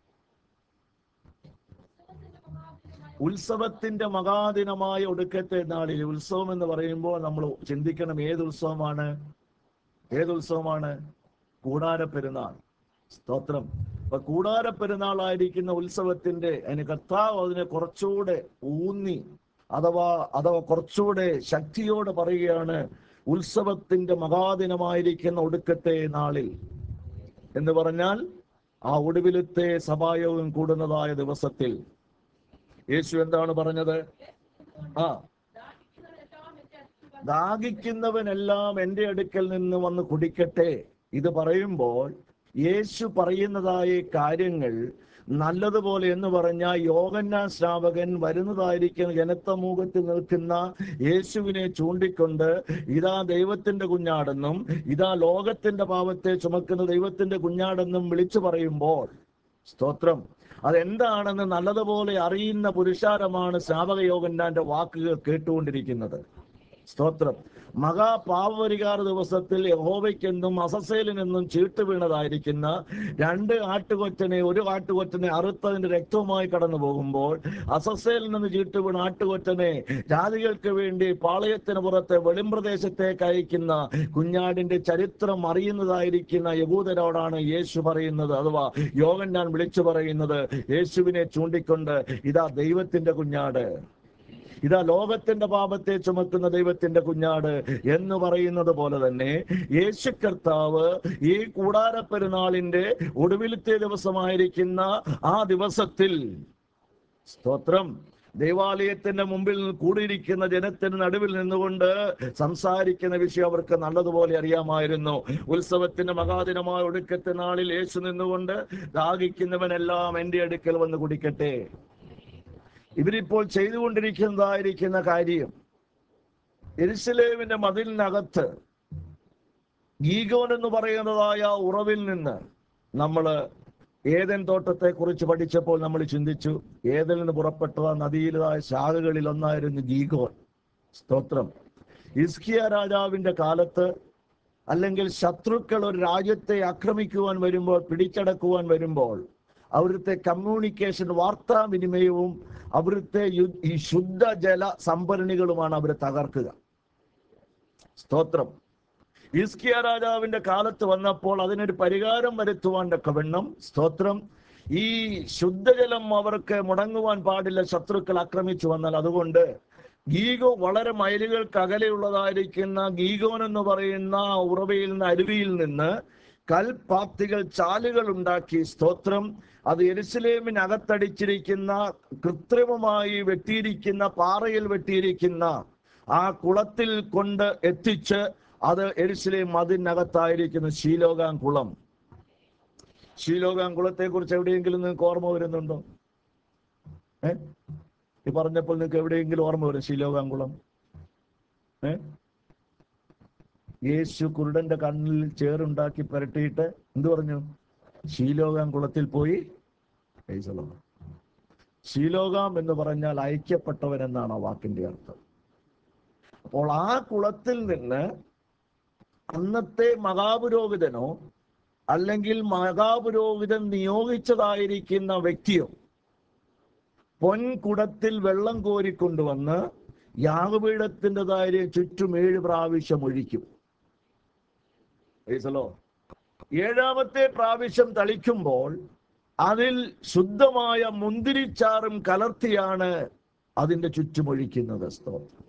ഉത്സവത്തിന്റെ മഹാദിനമായ ഒടുക്കത്തെ നാളിൽ. ഉത്സവം എന്ന് പറയുമ്പോൾ നമ്മൾ ചിന്തിക്കണം, ഏത് ഉത്സവമാണ്? ഏത് ഉത്സവമാണ്? കൂടാര പെരുന്നാൾ. സ്തോത്രം. അപ്പൊ കൂടാര പെരുന്നാളായിരിക്കുന്ന ഉത്സവത്തിന്റെ അതിന് കർത്താവ് അതിനെ കുറച്ചുകൂടെ ഊന്നി അഥവാ അഥവാ കുറച്ചുകൂടെ ശക്തിയോടെ പറയുകയാണ്, ഉത്സവത്തിന്റെ മഹാദിനമായിരിക്കുന്ന ഒടുക്കത്തെ നാളിൽ എന്ന് പറഞ്ഞാൽ ആ ഒടുവിലത്തെ സഭായോഗം കൂടുന്നതായ ദിവസത്തിൽ യേശു എന്താണ് പറഞ്ഞത്? ആ ദാഹിക്കുന്നവനെല്ലാം എൻ്റെ അടുക്കൽ നിന്ന് വന്ന് കുടിക്കട്ടെ. ഇത് പറയുമ്പോൾ യേശു പറയുന്നതായ കാര്യങ്ങൾ നല്ലതുപോലെ എന്ന് പറഞ്ഞാൽ യോഹന്നാൻ സ്നാപകൻ വരുന്നതായിരിക്കുന്ന ജനസമൂഹത്തിൽ നിൽക്കുന്ന യേശുവിനെ ചൂണ്ടിക്കൊണ്ട് ഇതാ ദൈവത്തിന്റെ കുഞ്ഞാടെന്നും ഇതാ ലോകത്തിന്റെ പാപത്തെ ചുമക്കുന്ന ദൈവത്തിന്റെ കുഞ്ഞാടെന്നും വിളിച്ചു പറയുമ്പോൾ, സ്തോത്രം, അതെന്താണെന്ന് നല്ലതുപോലെ അറിയുന്ന പുരുഷാരമാണ് സ്നാപക യോഹന്നാന്റെ വാക്കുകൾ കേട്ടുകൊണ്ടിരിക്കുന്നത്. സ്തോത്രം. മഹാപാപപരിഹാര ദിവസത്തിൽ യഹോവയ്ക്കെന്നും അസസേലിനെന്നും ചീട്ട് വീണതായിരിക്കുന്ന രണ്ട് ആട്ടുകൊറ്റനെ ഒരു ആട്ടുകൊറ്റനെ അറുത്തതിന്റെ രക്തവുമായി കടന്നു പോകുമ്പോൾ അസസേലിൽ നിന്ന് ചീട്ട് വീണ ആട്ടുകൊറ്റനെ ജാതികൾക്ക് വേണ്ടി പാളയത്തിന് പുറത്തെ വെളിമ്പ്രദേശത്തേക്ക് അയക്കുന്ന കുഞ്ഞാടിന്റെ ചരിത്രം അറിയുന്നതായിരിക്കുന്ന യഹൂദരോടാണ് യേശു പറയുന്നത്, അഥവാ യോഹന്നാൻ വിളിച്ചു പറയുന്നത്, യേശുവിനെ ചൂണ്ടിക്കൊണ്ട് ഇതാ ദൈവത്തിന്റെ കുഞ്ഞാട്. ഇതാ ലോകത്തിന്റെ പാപത്തെ ചുമക്കുന്ന ദൈവത്തിന്റെ കുഞ്ഞാട് എന്ന് പറയുന്നത് പോലെ തന്നെ യേശു കർത്താവ് ഈ കൂടാര പെരുന്നാളിന്റെ ഒടുവിലത്തെ ദിവസമായിരിക്കുന്ന ആ ദിവസത്തിൽ, സ്തോത്രം, ദൈവാലയത്തിന്റെ മുമ്പിൽ കൂടിയിരിക്കുന്ന ജനത്തിന് നടുവിൽ നിന്നുകൊണ്ട് സംസാരിക്കുന്ന വിഷയം അവർക്ക് നല്ലതുപോലെ അറിയാമായിരുന്നു. ഉത്സവത്തിന്റെ മഹാദിനമായ ഒടുക്കത്തെ നാളിൽ യേശു നിന്നുകൊണ്ട് ദാഹിക്കുന്നവനെല്ലാം എന്റെ അടുക്കൽ വന്ന് കുടിക്കട്ടെ. ഇവരിപ്പോൾ ചെയ്തുകൊണ്ടിരിക്കുന്നതായിരിക്കുന്ന കാര്യം, യെരുശലേമിന്റെ മതിലിനകത്ത് ഗീഗോൻ എന്ന് പറയുന്നതായ ഉറവിൽ നിന്ന് നമ്മള് ഏദൻ തോട്ടത്തെ കുറിച്ച് പഠിച്ചപ്പോൾ നമ്മൾ ചിന്തിച്ചു, ഏദനിൽ നിന്ന് പുറപ്പെട്ട നദിയിലായ ശാഖകളിൽ ഒന്നായിരുന്നു ഗീഗോൻ. സ്തോത്രം. ഹിസ്കിയ രാജാവിന്റെ കാലത്ത്, അല്ലെങ്കിൽ ശത്രുക്കൾ ഒരു രാജ്യത്തെ ആക്രമിക്കുവാൻ വരുമ്പോൾ, പിടിച്ചടക്കുവാൻ വരുമ്പോൾ, അവിടുത്തെ കമ്മ്യൂണിക്കേഷൻ, വാർത്താവിനിമയവും അവിടുത്തെ ഈ ശുദ്ധജല സംഭരണികളുമാണ് അവരെ തകർക്കുക. സ്തോത്രം. ഹിസ്കിയ രാജാവിന്റെ കാലത്ത് വന്നപ്പോൾ അതിനൊരു പരിഹാരം വരുത്തുവാൻ തക്കവണ്ണം, സ്തോത്രം, ഈ ശുദ്ധജലം അവർക്ക് മുടങ്ങുവാൻ പാടില്ല, ശത്രുക്കൾ ആക്രമിച്ചു വന്നാൽ. അതുകൊണ്ട് ഗീഗോ, വളരെ മൈലുകൾക്ക് അകലെയുള്ളതായിരിക്കുന്ന ഗീഗോൻ എന്ന് പറയുന്ന ഉറവയിൽ നിന്ന്, അരുവിയിൽ നിന്ന് കൽപാത്തികൾ, ചാലുകൾ ഉണ്ടാക്കി, സ്തോത്രം, അത് യെരുശലേമിനകത്തടിച്ചിരിക്കുന്ന, കൃത്രിമമായി വെട്ടിയിരിക്കുന്ന, പാറയിൽ വെട്ടിയിരിക്കുന്ന ആ കുളത്തിൽ കൊണ്ട് എത്തിച്ച് അത് യെരുശലേം അതിനകത്തായിരിക്കുന്ന ശീലോകാം കുളം. ശീലോകാം കുളത്തെ കുറിച്ച് എവിടെയെങ്കിലും നിങ്ങൾക്ക് ഓർമ്മ വരുന്നുണ്ടോ? ഏ ഈ പറഞ്ഞപ്പോൾ നിങ്ങൾക്ക് എവിടെയെങ്കിലും ഓർമ്മ വരും ശീലോകാം കുളം? ഏ യേശു കുരുടന്റെ കണ്ണിൽ ചേറുണ്ടാക്കി പുരട്ടിയിട്ട് എന്തു പറഞ്ഞു? ശീലോകാം കുളത്തിൽ പോയി. ശീലോകാം എന്ന് പറഞ്ഞാൽ ഐക്യപ്പെട്ടവൻ എന്നാണ് ആ വാക്കിന്റെ അർത്ഥം. അപ്പോൾ ആ കുളത്തിൽ നിന്ന് അന്നത്തെ മഹാപുരോഹിതനോ അല്ലെങ്കിൽ മഹാപുരോഹിതൻ നിയോഗിച്ചതായിരിക്കുന്ന വ്യക്തിയോ പൊൻകുടത്തിൽ വെള്ളം കോരിക്കൊണ്ടുവന്ന് യാഗപീഠത്തിൻ്റെതായ ചുറ്റും ഏഴ് പ്രാവശ്യം ഒഴിക്കും. ഏഴാമത്തെ പ്രാവശ്യം തളിക്കുമ്പോൾ അതിൽ ശുദ്ധമായ മുന്തിരിച്ചാറും കലർത്തിയാണ് അതിന്റെ ചുറ്റും ഒഴിക്കുന്നത്. സ്തോത്രം.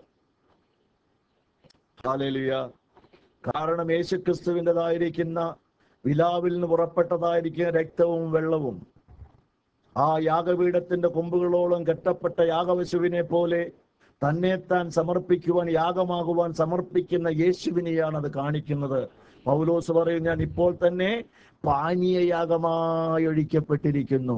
ഹല്ലേലൂയ. കാരണം യേശുക്രിസ്തുവിൻ്റെതായിരിക്കുന്ന വിലാവിൽ നിന്ന് പുറപ്പെട്ടതായിരിക്കുന്ന രക്തവും വെള്ളവും ആ യാഗപീഠത്തിന്റെ കൊമ്പുകളോളം കെട്ടപ്പെട്ട യാഗപശുവിനെ പോലെ തന്നെത്താൻ സമർപ്പിക്കുവാൻ, യാഗമാകുവാൻ സമർപ്പിക്കുന്ന യേശുവിനെയാണ് അത് കാണിക്കുന്നത്. പൗലോസ് പറയും, ഞാൻ ഇപ്പോൾ തന്നെ പാനീയ യാഗമായി ഒഴിക്കപ്പെട്ടിരിക്കുന്നു.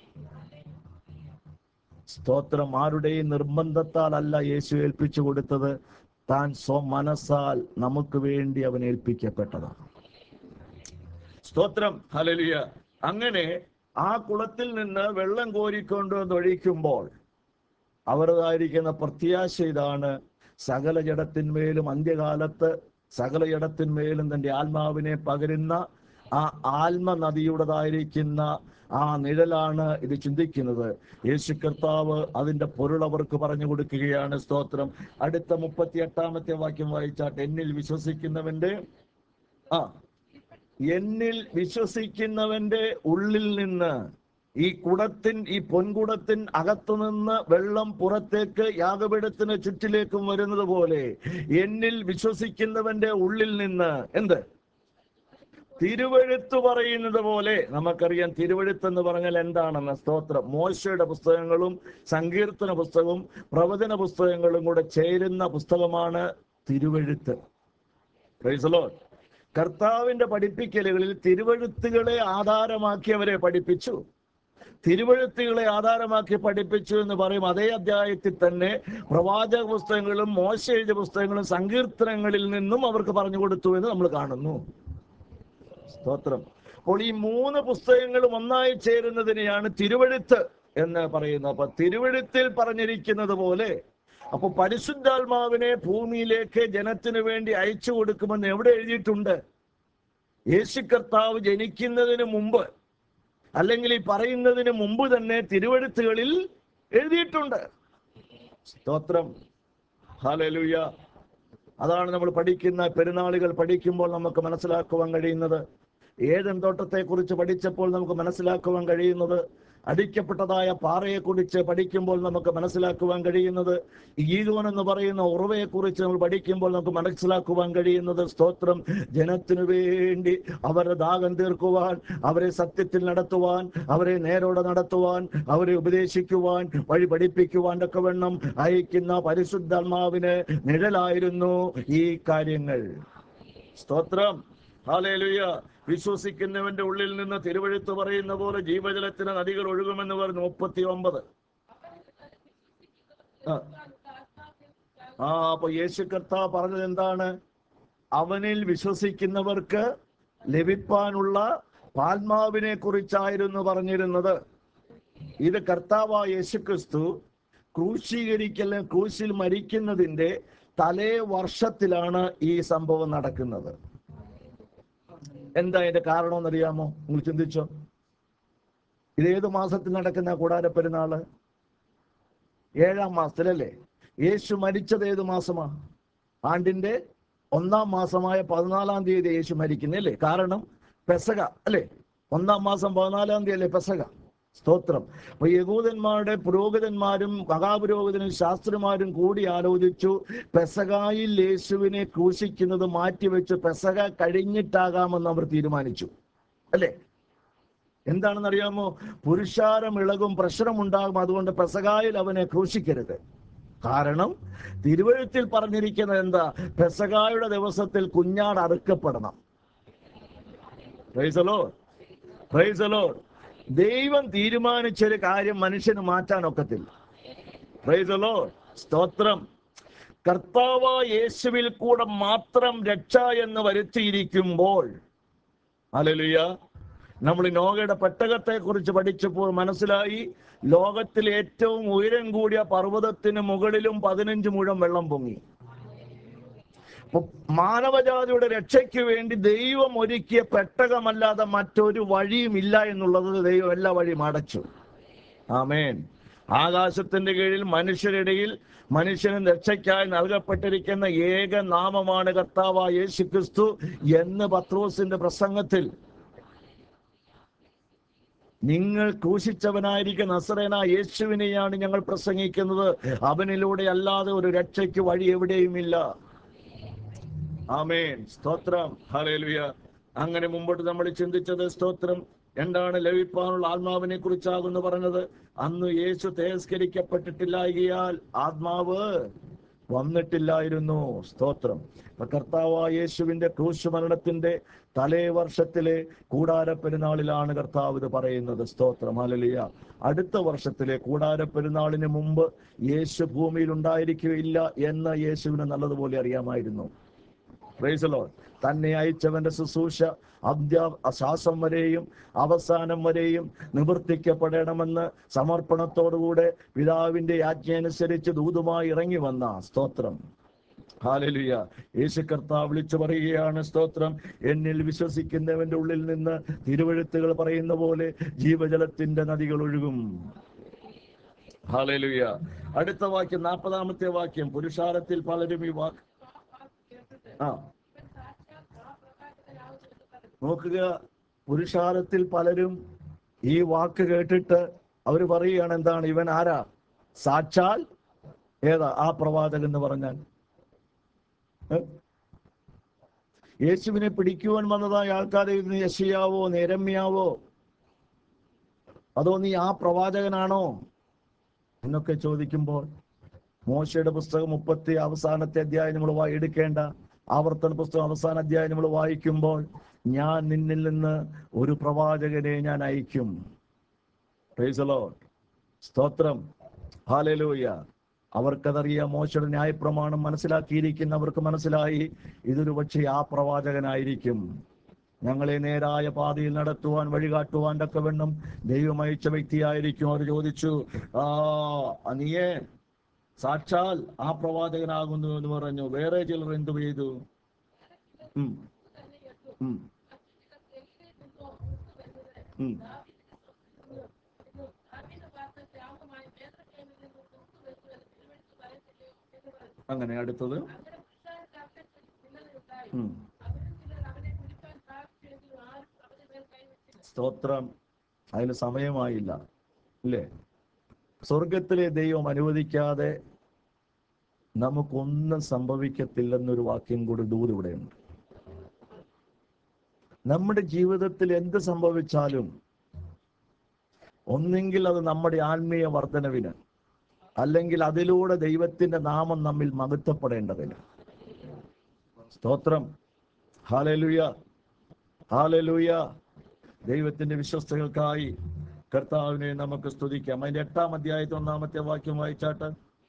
സ്തോത്രം. ആരുടെയും നിർബന്ധത്താൽ അല്ല യേശു ഏൽപ്പിച്ചു കൊടുത്തത്, താൻ സ്വ മനസ്സാൽ നമുക്ക് വേണ്ടി അവൻ ഏൽപ്പിക്കപ്പെട്ടതാണ്. സ്തോത്രം. ഹല്ലേലൂയ. അങ്ങനെ ആ കുളത്തിൽ നിന്ന് വെള്ളം കോരിക്കൊണ്ട് ഒഴിക്കുമ്പോൾ അവരുതായിരിക്കുന്ന പ്രത്യാശ ഇതാണ്, സകല ജഡത്തിന്മേലും അന്ത്യകാലത്ത് സകല ജഡത്തിന്മേലും തന്റെ ആത്മാവിനെ പകരുന്ന ആ ആത്മ നദിയുടേതായിരിക്കുന്ന ആ നിഴലാണ് ഇത് ചിന്തിക്കുന്നത്. യേശു കർത്താവ് അതിന്റെ പൊരുൾ അവർക്ക് പറഞ്ഞു കൊടുക്കുകയാണ്. സ്തോത്രം. അടുത്ത മുപ്പത്തി എട്ടാമത്തെ വാക്യം വായിച്ചാട്ട്, എന്നിൽ വിശ്വസിക്കുന്നവന്റെ ആ എന്നിൽ വിശ്വസിക്കുന്നവന്റെ ഉള്ളിൽ നിന്ന്, ഈ കുടത്തിൻ, ഈ പൊൻകുടത്തിൻ അകത്തുനിന്ന് വെള്ളം പുറത്തേക്ക് യാഗപീഠത്തിന് ചുറ്റിലേക്കും വരുന്നത് പോലെ എന്നിൽ വിശ്വസിക്കുന്നവന്റെ ഉള്ളിൽ നിന്ന് എന്ത്? തിരുവെഴുത്ത് പറയുന്നത് പോലെ. നമുക്കറിയാം തിരുവെഴുത്ത് എന്ന് പറഞ്ഞാൽ എന്താണെന്ന്. സ്തോത്രം. മോശയുടെ പുസ്തകങ്ങളും സങ്കീർത്തന പുസ്തകവും പ്രവചന പുസ്തകങ്ങളും കൂടെ ചേരുന്ന പുസ്തകമാണ് തിരുവെഴുത്ത്. Price the Lord. കർത്താവിന്റെ പഠിപ്പിക്കലുകളിൽ തിരുവെഴുത്തുകളെ ആധാരമാക്കി അവരെ പഠിപ്പിച്ചു. തിരുവെഴുത്തുകളെ ആധാരമാക്കി പഠിപ്പിച്ചു എന്ന് പറയും. അതേ അധ്യായത്തിൽ തന്നെ പ്രവാചക പുസ്തകങ്ങളും മോശ എഴുതിയ പുസ്തകങ്ങളും സങ്കീർത്തനങ്ങളിൽ നിന്നും അവർക്ക് പറഞ്ഞു കൊടുത്തു എന്ന് നമ്മൾ കാണുന്നു. സ്തോത്രം. അപ്പോൾ ഈ മൂന്ന് പുസ്തകങ്ങളും ഒന്നായി ചേരുന്നതിനെയാണ് തിരുവെഴുത്ത് എന്ന് പറയുന്നത്. അപ്പൊ തിരുവെഴുത്തിൽ പറഞ്ഞിരിക്കുന്നത് പോലെ, അപ്പൊ പരിശുദ്ധാത്മാവിനെ ഭൂമിയിലേക്ക് ജനത്തിനു വേണ്ടി അയച്ചു കൊടുക്കുമെന്ന് എവിടെ എഴുതിയിട്ടുണ്ട്? യേശു കർത്താവ് ജനിക്കുന്നതിന് മുമ്പ്, അല്ലെങ്കിൽ ഈ പറയുന്നതിന് മുമ്പ് തന്നെ തിരുവെഴുത്തുകളിൽ എഴുതിയിട്ടുണ്ട്. സ്തോത്രം. ഹല്ലേലൂയ. അതാണ് നമ്മൾ പഠിക്കുന്ന പെരുന്നാളുകൾ പഠിക്കുമ്പോൾ നമുക്ക് മനസ്സിലാക്കുവാൻ കഴിയുന്നത്. ഏദൻ തോട്ടത്തെ കുറിച്ച് പഠിച്ചപ്പോൾ നമുക്ക് മനസ്സിലാക്കുവാൻ കഴിയുന്നത്, അടിക്കപ്പെട്ടതായ പാറയെക്കുറിച്ച് പഠിക്കുമ്പോൾ നമുക്ക് മനസ്സിലാക്കുവാൻ കഴിയുന്നത്, ഗീദോൻ എന്ന് പറയുന്ന ഉറവയെക്കുറിച്ച് നമ്മൾ പഠിക്കുമ്പോൾ നമുക്ക് മനസ്സിലാക്കുവാൻ കഴിയുന്നത്, സ്തോത്രം, ജനത്തിനു വേണ്ടി അവരുടെ ദാഹം തീർക്കുവാൻ, അവരെ സത്യത്തിൽ നടത്തുവാൻ, അവരെ നേരോടെ നടത്തുവാൻ, അവരെ ഉപദേശിക്കുവാൻ, വഴി പഠിപ്പിക്കുവാൻ ഒക്കെ വേണം അയക്കുന്ന പരിശുദ്ധാത്മാവിന് നിഴലായിരുന്നു ഈ കാര്യങ്ങൾ. സ്തോത്രം, ഹല്ലേലൂയ. വിശ്വസിക്കുന്നവന്റെ ഉള്ളിൽ നിന്ന് തിരുവെഴുത്ത് പറയുന്ന പോലെ ജീവജലത്തിന് നദികൾ ഒഴുകുമെന്ന് പറഞ്ഞു. മുപ്പത്തി ഒമ്പത്. ആ അപ്പൊ യേശു കർത്താവ് പറഞ്ഞത് എന്താണ്? അവനിൽ വിശ്വസിക്കുന്നവർക്ക് ലഭിപ്പാനുള്ള ആത്മാവിനെ കുറിച്ചായിരുന്നു പറഞ്ഞിരുന്നത്. ഇത് കർത്താവായ യേശു ക്രിസ്തു ക്രൂശീകരിക്കൽ, ക്രൂശിൽ മരിക്കുന്നതിന്റെ തലേ വർഷത്തിലാണ് ഈ സംഭവം നടക്കുന്നത്. എന്താ അതിന്റെ കാരണം എന്നറിയാമോ? നിങ്ങൾ ചിന്തിച്ചോ? ഇതേത് മാസത്തിൽ നടക്കുന്ന കൂടാര പെരുന്നാള്? ഏഴാം മാസത്തിലല്ലേ? യേശു മരിച്ചത് ഏത് മാസമാ? ആണ്ടിന്റെ ഒന്നാം മാസമായ പതിനാലാം തീയതി യേശു മരിക്കുന്നല്ലേ? കാരണം പെസക അല്ലേ? ഒന്നാം മാസം പതിനാലാം തീയതി അല്ലേ പെസക? സ്തോത്രം. അപ്പൊ യഹൂദന്മാരുടെ പുരോഹിതന്മാരും മഹാപുരോഹിതനും ശാസ്ത്രിമാരും കൂടി ആലോചിച്ചു, പെസകായിൽ യേശുവിനെ ക്രൂശിക്കുന്നത് മാറ്റിവെച്ച് പെസക കഴിഞ്ഞിട്ടാകാമെന്ന് അവർ തീരുമാനിച്ചു അല്ലേ? എന്താണെന്നറിയാമോ? പുരുഷാരം ഇളകും, പ്രശ്നമുണ്ടാകും, അതുകൊണ്ട് പെസകായിൽ അവനെ ക്രൂശിക്കരുത്. കാരണം തിരുവെഴുത്തിൽ പറഞ്ഞിരിക്കുന്നത് എന്താ? പെസകായുടെ ദിവസത്തിൽ കുഞ്ഞാട് അറുക്കപ്പെടണം. Praise the lord, praise the lord. ദൈവം തീരുമാനിച്ചൊരു കാര്യം മനുഷ്യന് മാറ്റാനൊക്കത്തില്ല. പ്രൈസ് ദി ലോർഡ്, സ്തോത്രം. കർത്താവായ യേശുവിൽ കൂടെ മാത്രം രക്ഷ എന്ന് വരുത്തിയിരിക്കുമ്പോൾ, ഹല്ലേലൂയ, നമ്മൾ നോഹയുടെ പെട്ടകത്തെ കുറിച്ച് പഠിച്ചപ്പോൾ മനസ്സിലായി, ലോകത്തിൽ ഏറ്റവും ഉയരം കൂടിയ പർവ്വതത്തിന് മുകളിലും പതിനഞ്ച് മുഴം വെള്ളം പൊങ്ങി. മാനവജാതിയുടെ രക്ഷയ്ക്ക് വേണ്ടി ദൈവം ഒരുക്കിയ പെട്ടകമല്ലാതെ മറ്റൊരു വഴിയും ഇല്ല എന്നുള്ളത് ദൈവം എല്ലാ വഴിയും അടച്ചു. ആമേൻ. ആകാശത്തിന്റെ കീഴിൽ മനുഷ്യരിടയിൽ മനുഷ്യന് രക്ഷയ്ക്കായി നൽകപ്പെട്ടിരിക്കുന്ന ഏക നാമമാണ് കർത്താവായ യേശു ക്രിസ്തു എന്ന് പത്രോസിന്റെ പ്രസംഗത്തിൽ, നിങ്ങൾ ക്രൂശിച്ചവനായിരിക്കുന്ന നസറേനായ യേശുവിനെയാണ് ഞങ്ങൾ പ്രസംഗിക്കുന്നത്, അവനിലൂടെ അല്ലാതെ ഒരു രക്ഷയ്ക്ക് വഴി എവിടെയുമില്ല. ആമേൻ, സ്തോത്രം, ഹല്ലേലൂയ. അങ്ങനെ മുമ്പോട്ട് നമ്മൾ ചിന്തിച്ചത്, സ്തോത്രം, എന്താണ് ലഭിപ്പാനുള്ള ആത്മാവിനെ കുറിച്ചാകുന്നു പറഞ്ഞത്. അന്ന് യേശു തേജസ്കരിക്കപ്പെട്ടിട്ടില്ലായകയാൽ ആത്മാവ് വന്നിട്ടില്ലായിരുന്നു. സ്തോത്രം. കർത്താവായ യേശുവിന്റെ ക്രൂശ് മരണത്തിന്റെ തലേ വർഷത്തിലെ കൂടാര പെരുന്നാളിലാണ് കർത്താവ് ഇത് പറയുന്നത്. സ്തോത്രം, ഹല്ലേലൂയ. അടുത്ത വർഷത്തിലെ കൂടാര പെരുന്നാളിന് മുമ്പ് യേശു ഭൂമിയിൽ ഉണ്ടായിരിക്കുകയില്ല എന്ന് യേശുവിന് നല്ലതുപോലെ അറിയാമായിരുന്നു. Praise the lord. തന്നെ അയച്ചവന്റെ ശുശ്രൂഷ അന്ത്യ ശ്വാസം വരെയും അവസാനം വരെയും നിവർത്തിക്കപ്പെടണമെന്ന് സമർപ്പണത്തോടുകൂടെ പിതാവിന്റെ ആജ്ഞയനുസരിച്ച് ദൂതുമായി ഇറങ്ങി വന്ന, സ്തോത്രം, ഹല്ലേലൂയ, യേശു കർത്താവ് വിളിച്ചു പറയുകയാണ്, സ്തോത്രം, എന്നിൽ വിശ്വസിക്കുന്നവന്റെ ഉള്ളിൽ നിന്ന് തിരുവെഴുത്തുകൾ പറയുന്ന പോലെ ജീവജലത്തിന്റെ നദികൾ ഒഴുകും. ഹല്ലേലൂയ. അടുത്ത വാക്യം, നാൽപ്പതാമത്തെ വാക്യം. പുരുഷാരത്തിൽ പലരും ഈ വാക്ക് ആ നോക്കുക. പുരുഷാരത്തിൽ പലരും ഈ വാക്ക് കേട്ടിട്ട് അവർ പറയുകയാണ്, എന്താണ്? ഇവൻ ആരാ? സാക്ഷാൽ ഏതാ ആ പ്രവാചകൻ എന്ന് പറഞ്ഞാൽ? യേശുവിനെ പിടിക്കുവാൻ വന്നതായ ആൾക്കാരെ നീ യെശയ്യാവോ യെരമ്യാവോ അതോ നീ ആ പ്രവാചകനാണോ എന്നൊക്കെ ചോദിക്കുമ്പോൾ, മോശയുടെ പുസ്തകം മുപ്പത്തി അവസാനത്തെ അധ്യായം നമ്മൾ വായി എടുക്കേണ്ട ആവർത്തന പുസ്തകം അവസാന അധ്യായം നമ്മൾ വായിക്കുമ്പോൾ, ഞാൻ നിന്നിൽ നിന്ന് ഒരു പ്രവാചകനെ ഞാൻ അയക്കും. പ്രൈസ് ദി ലോർഡ്, സ്തോത്രം, ഹല്ലേലൂയ. അവർക്കതറിയാം. മോശയുടെ ന്യായപ്രമാണം മനസ്സിലാക്കിയിരിക്കുന്നവർക്ക് മനസ്സിലായി, ഇതൊരു പക്ഷേ ആ പ്രവാചകനായിരിക്കും, ഞങ്ങളെ നേരായ പാതയിൽ നടത്തുവാൻ വഴികാട്ടുവാൻ തക്കവണ്ണം ദൈവം അയച്ച വ്യക്തിയായിരിക്കും. അവർ ചോദിച്ചു, ആ നീയേ സാക്ഷാൽ ആ പ്രവാചകനാകുന്നു എന്ന് പറഞ്ഞു. വേറെ ചിലർ എന്തു ചെയ്തു? ഉം ഉം ഉം അങ്ങനെ അടുത്തത്, ഉം സ്തോത്രം, അതിന് സമയമായില്ല. ഇല്ലേ? സ്വർഗത്തിലെ ദൈവം അനുവദിക്കാതെ നമുക്കൊന്നും സംഭവിക്കത്തില്ലെന്നൊരു വാക്യം കൂടി ദൂരെ ഇവിടെയുണ്ട്. നമ്മുടെ ജീവിതത്തിൽ എന്ത് സംഭവിച്ചാലും ഒന്നെങ്കിൽ അത് നമ്മുടെ ആത്മീയ വർധനവിന്, അല്ലെങ്കിൽ അതിലൂടെ ദൈവത്തിന്റെ നാമം നമ്മിൽ മഹത്വപ്പെടേണ്ടതിന്. സ്തോത്രം. ഹല്ലേലൂയ, ഹല്ലേലൂയ. ദൈവത്തിന്റെ വിശ്വസ്തകൾക്കായി കർത്താവിനെ നമുക്ക് സ്തുതിക്കാം. അതിന്റെ എട്ടാം അധ്യായത്തിൽ ഒന്നാമത്തെ വാക്യം വായിച്ചാട്ട്.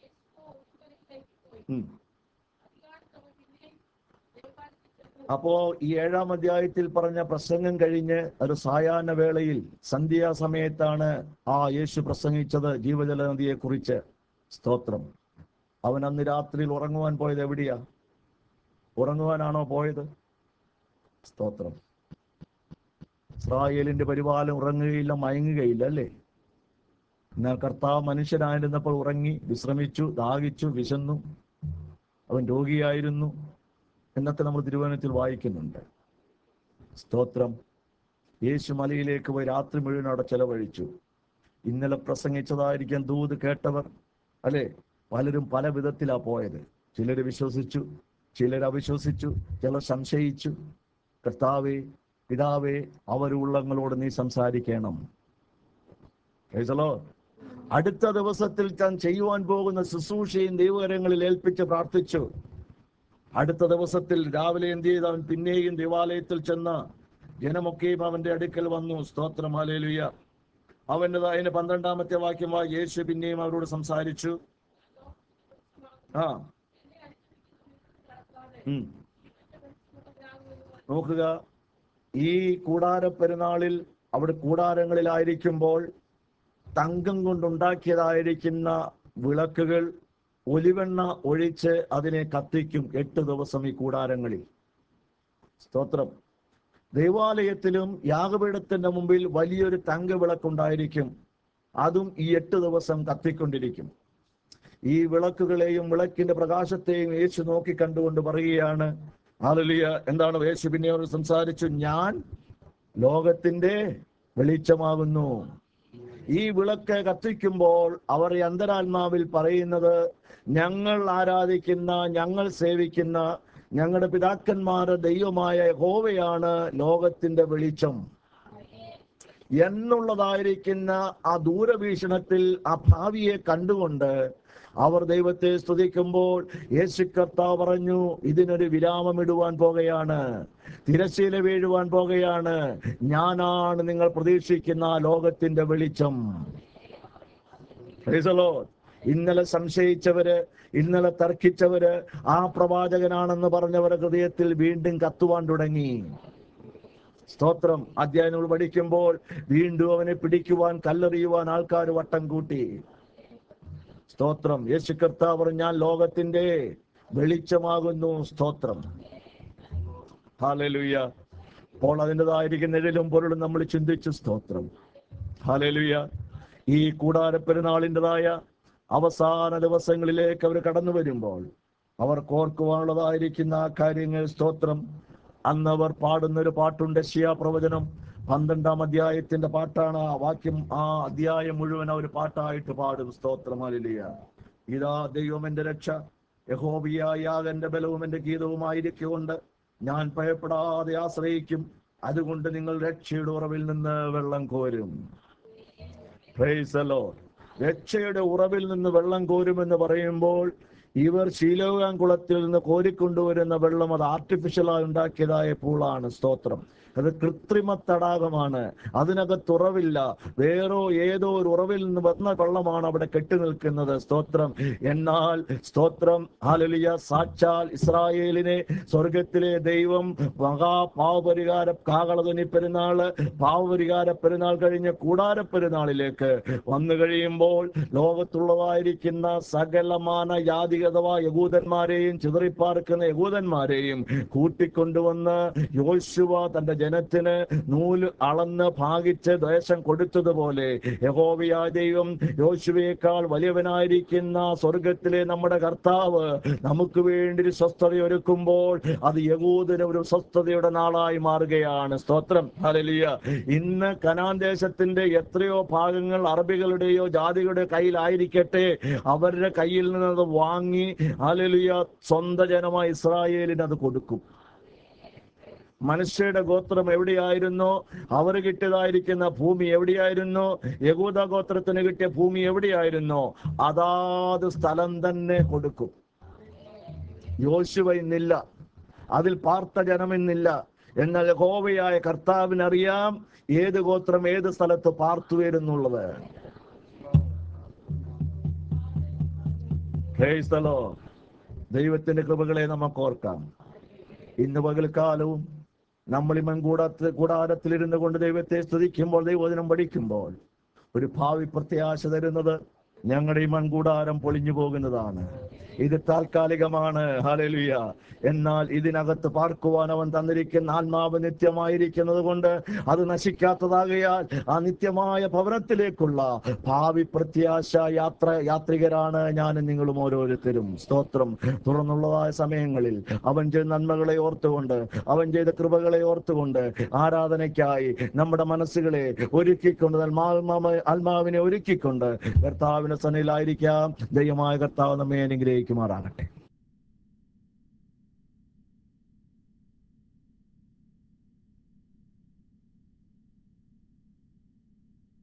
അപ്പോ ഈ ഏഴാം അധ്യായത്തിൽ പറഞ്ഞ പ്രസംഗം കഴിഞ്ഞ് ഒരു സായാഹ്ന വേളയിൽ സന്ധ്യാസമയത്താണ് ആ യേശു പ്രസംഗിച്ചത് ജീവജല നദിയെ കുറിച്ച്. സ്തോത്രം. അവൻ അന്ന് രാത്രിയിൽ ഉറങ്ങുവാൻ പോയത് എവിടെയാ? ഉറങ്ങുവാനാണോ പോയത്? സ്തോത്രം. ഇസ്രായേലിന്റെ പരിപാലനം ഉറങ്ങുകയില്ല, മയങ്ങുകയില്ല, അല്ലേ? എന്നാൽ കർത്താവ് മനുഷ്യനായിരുന്നപ്പോൾ ഉറങ്ങി, വിശ്രമിച്ചു, ദാഹിച്ചു, വിശന്നു, അവൻ രോഗിയായിരുന്നു എന്നൊക്കെ നമ്മൾ തിരുവചനത്തിൽ വായിക്കുന്നുണ്ട്. സ്തോത്രം. യേശു മലയിലേക്ക് പോയി രാത്രി മുഴുവൻ അവിടെ ചെലവഴിച്ചു. ഇന്നലെ പ്രസംഗിച്ചതായിരിക്കും ദൂത് കേട്ടവർ, അല്ലെ? പലരും പല വിധത്തിലാ പോയത്. ചിലർ വിശ്വസിച്ചു, ചിലർ അവിശ്വസിച്ചു, ചിലർ സംശയിച്ചു. കർത്താവേ, പിതാവേ, അവരുള്ളങ്ങളോട് നീ സംസാരിക്കണം. അടുത്ത ദിവസത്തിൽ താൻ ചെയ്യുവാൻ പോകുന്ന ശുശ്രൂഷയും ദൈവകരങ്ങളിൽ ഏൽപ്പിച്ച് പ്രാർത്ഥിച്ചു. അടുത്ത ദിവസത്തിൽ രാവിലെ എന്ത് ചെയ്ത് അവൻ പിന്നെയും ദേവാലയത്തിൽ ചെന്ന് ജനമൊക്കെയും അവന്റെ അടുക്കൽ വന്നു. സ്തോത്രം. ഹല്ലേലൂയ. അവന്റെ അതിന് പന്ത്രണ്ടാമത്തെ വാക്യമായി യേശു പിന്നെയും അവരോട് സംസാരിച്ചു. ആ ഉം നോക്കുക, ഈ കൂടാര പെരുന്നാളിൽ അവിടെ കൂടാരങ്ങളിലായിരിക്കുമ്പോൾ തങ്കം കൊണ്ടുണ്ടാക്കിയതായിരിക്കുന്ന വിളക്കുകൾ ഒലിവെണ്ണ ഒഴിച്ച് അതിനെ കത്തിക്കും എട്ട് ദിവസം ഈ കൂടാരങ്ങളിൽ. സ്തോത്രം. ദൈവാലയത്തിലും യാഗപീഠത്തിന്റെ മുമ്പിൽ വലിയൊരു തങ്ക വിളക്കുണ്ടായിരിക്കും. അതും ഈ എട്ട് ദിവസം കത്തിക്കൊണ്ടിരിക്കും. ഈ വിളക്കുകളെയും വിളക്കിന്റെ പ്രകാശത്തെയും യേശു നോക്കി കണ്ടുകൊണ്ട് പറയുകയാണ്, ഹല്ലേലൂയ. എന്താണ് യേശു പിന്നെ അവർ സംസാരിച്ചു? ഞാൻ ലോകത്തിന്റെ വെളിച്ചമാകുന്നു. ഈ വിളക്ക് കത്തിക്കുമ്പോൾ അവർ അന്തരാത്മാവിൽ പറയുന്നത്, ഞങ്ങൾ ആരാധിക്കുന്ന, ഞങ്ങൾ സേവിക്കുന്ന ഞങ്ങളുടെ പിതാക്കന്മാരുടെ ദൈവമായ യഹോവയാണ് ലോകത്തിന്റെ വെളിച്ചം എന്നുള്ളതായിരിക്കുന്ന ആ ദൂരവീക്ഷണത്തിൽ ആ ഭാവിയെ കണ്ടുകൊണ്ട് അവർ ദൈവത്തെ സ്തുതിക്കുമ്പോൾ യേശു കർത്താവ് പറഞ്ഞു, ഇതിനൊരു വിരാമമിടുവാൻ പോകുകയാണ്, തിരശ്ശീല വീഴുവാൻ പോകുകയാണ്. ഞാനാണ് നിങ്ങൾ പ്രതീക്ഷിക്കുന്ന ലോകത്തിന്റെ വെളിച്ചം. Praise the lord. ഇന്നലെ സംശയിച്ചവര്, ഇന്നലെ തർക്കിച്ചവര്, ആ പ്രവാചകനാണെന്ന് പറഞ്ഞവരുടെ ഹൃദയത്തിൽ വീണ്ടും കത്തുവാൻ തുടങ്ങി. സ്തോത്രം. അധ്യായങ്ങൾ പഠിക്കുമ്പോൾ വീണ്ടും അവനെ പിടിക്കുവാൻ, കല്ലെറിയുവാൻ ആൾക്കാർ വട്ടം കൂട്ടി. സ്തോത്രം. യേശു കർത്താവ് പറഞ്ഞു, ഞാൻ ലോകത്തിന്റെ വെളിച്ചമാകുന്നു. സ്തോത്രം. ഹല്ലേലൂയ. അപ്പോൾ അതിൻ്റെതായിരിക്കുന്ന നിഴലും പൊരുളും നമ്മൾ ചിന്തിച്ചു. സ്തോത്രം. ഹല്ലേലൂയ. ഈ കൂടാര പെരുന്നാളിൻ്റെതായ അവസാന ദിവസങ്ങളിലേക്ക് അവർ കടന്നു വരുമ്പോൾ അവർ ഓർക്കുവാനുള്ളതായിരിക്കുന്ന കാര്യങ്ങൾ. സ്തോത്രം. അന്ന് അവർ പാടുന്നൊരു പാട്ടുണ്ട്, യെശയ്യാ പ്രവചനം പന്ത്രണ്ടാം അധ്യായത്തിന്റെ പാട്ടാണ്. ആ വാക്യം, ആ അധ്യായം മുഴുവൻ അവർ പാട്ടായിട്ട് പാടും. സ്തോത്രം. ഹല്ലേലൂയ. ഇതാ ദൈവം എന്റെ രക്ഷ, യഹോവയായ എന്റെ ബലവും എന്റെ ഗീതവുമായിരിക്കൊണ്ട് ഞാൻ ഭയപ്പെടാതെ ആശ്രയിക്കും. അതുകൊണ്ട് നിങ്ങൾ രക്ഷയുടെ ഉറവിൽ നിന്ന് വെള്ളം കോരും. Price the Lord. രക്ഷയുടെ ഉറവിൽ നിന്ന് വെള്ളം കോരുമെന്ന് പറയുമ്പോൾ ഇവർ ശീലോകാൻ കുളത്തിൽ നിന്ന് കോരിക്കൊണ്ടുവരുന്ന വെള്ളം അത് ആർട്ടിഫിഷ്യലായി ഉണ്ടാക്കിയതായ പൂളാണ്. സ്തോത്രം. അത് കൃത്രിമ തടാകമാണ്. അതിനകത്ത് ഉറവില്ല. വേറോ ഏതോ ഒരു ഉറവിൽ നിന്ന് വന്ന വെള്ളമാണ് അവിടെ കെട്ടി നിൽക്കുന്നത്. സ്തോത്രം. എന്നാൽ സ്തോത്രം, ഹല്ലേലൂയ, സാക്ഷാൽ ഇസ്രായേലിനെ സ്വർഗത്തിലെ ദൈവം മഹാ പാവപരിഹാര കാഹളധ്വനി പെരുന്നാള്, പാവപരിഹാര പെരുന്നാൾ കഴിഞ്ഞ് കൂടാര പെരുന്നാളിലേക്ക് വന്നു കഴിയുമ്പോൾ ലോകത്തുള്ളതായിരിക്കുന്ന സകലമാന യാതിക അഥവാ യഹൂദന്മാരെയും ചിതറിപ്പാർക്കുന്ന യഹൂദന്മാരെയും കൂട്ടിക്കൊണ്ടുവന്ന് യോശുവ തന്റെ ജനത്തിന് നൂല് അളന്ന് ഭാഗിച്ച് ദേശം കൊടുത്തതുപോലെ യഹോവയായ ദൈവം യോശുവയേക്കാൾ വലിയവനായിരിക്കുന്ന സ്വർഗത്തിലെ നമ്മുടെ കർത്താവ് നമുക്ക് വേണ്ടി ഒരു സ്വസ്ഥതയൊരുക്കുമ്പോൾ അത് യഹൂദന് ഒരു സ്വസ്ഥതയുടെ നാളായി മാറുകയാണ്. സ്തോത്രം, ഹല്ലേലൂയ. ഇന്ന് കനാൻ ദേശത്തിന്റെ എത്രയോ ഭാഗങ്ങൾ അറബികളുടെയോ ജാതികളുടെ കയ്യിലായിരിക്കട്ടെ, അവരുടെ കയ്യിൽ നിന്ന് അത് വാങ്ങി ഹല്ലേലൂയ സ്വന്തം ജനമായ ഇസ്രായേലിന് അത് കൊടുക്കും. മനുഷ്യരുടെ ഗോത്രം എവിടെയായിരുന്നു? അവർ കിട്ടിയതായിരിക്കുന്ന ഭൂമി എവിടെയായിരുന്നു? യഹൂദ ഗോത്രത്തിന് കിട്ടിയ ഭൂമി എവിടെയായിരുന്നു? അതാത് സ്ഥലം തന്നെ കൊടുക്കും. യോശുവ ഇന്നില്ല, അതിൽ പാർത്ത ജനമെന്നില്ല. എന്നാൽ യഹോവയായ കർത്താവിനറിയാം ഏത് ഗോത്രം ഏത് സ്ഥലത്ത് പാർത്തു വരുന്നുള്ളത്. Price the Lord. ദൈവത്തിന്റെ കൃപകളെ നമുക്ക് ഓർക്കാം. ഇന്ന് പകൽക്കാലവും നമ്മൾ ഈ മൺകൂടാത്ത കൂടാരത്തിലിരുന്നു കൊണ്ട് ദൈവത്തെ സ്തുതിക്കുമ്പോൾ, ദൈവവചനം പഠിക്കുമ്പോൾ ഒരു ഭാവി പ്രത്യാശ തരുന്നത് ഞങ്ങളുടെ ഈ മൺകൂടാരം പൊളിഞ്ഞു പോകുന്നതാണ്. ഇത് താൽക്കാലികമാണ്. ഹല്ലേലൂയ. എന്നാൽ ഇതിനകത്ത് പാർക്കുവാൻ അവൻ തന്നിരിക്കുന്ന ആത്മാവ് നിത്യമായിരിക്കുന്നത് കൊണ്ട് അത് നശിക്കാത്തതാകയാൽ ആ നിത്യമായ ഭവനത്തിലേക്കുള്ള ഭാവി പ്രത്യാശ യാത്ര യാത്രികരാണ് ഞാനും നിങ്ങളും ഓരോരുത്തരും. സ്തോത്രം. തുറന്നുള്ളതായ സമയങ്ങളിൽ അവൻ ചെയ്ത നന്മകളെ ഓർത്തുകൊണ്ട്, അവൻ ചെയ്ത കൃപകളെ ഓർത്തുകൊണ്ട് ആരാധനയ്ക്കായി നമ്മുടെ മനസ്സുകളെ ഒരുക്കിക്കൊണ്ട്, ആത്മാവിനെ ഒരുക്കിക്കൊണ്ട് കർത്താവിന്റെ സന്നിധിയിലായിരിക്കാം. ദൈവമായ കർത്താവ് നമ്മെ അനുഗ്രഹിക്കുമാറാകട്ടെ.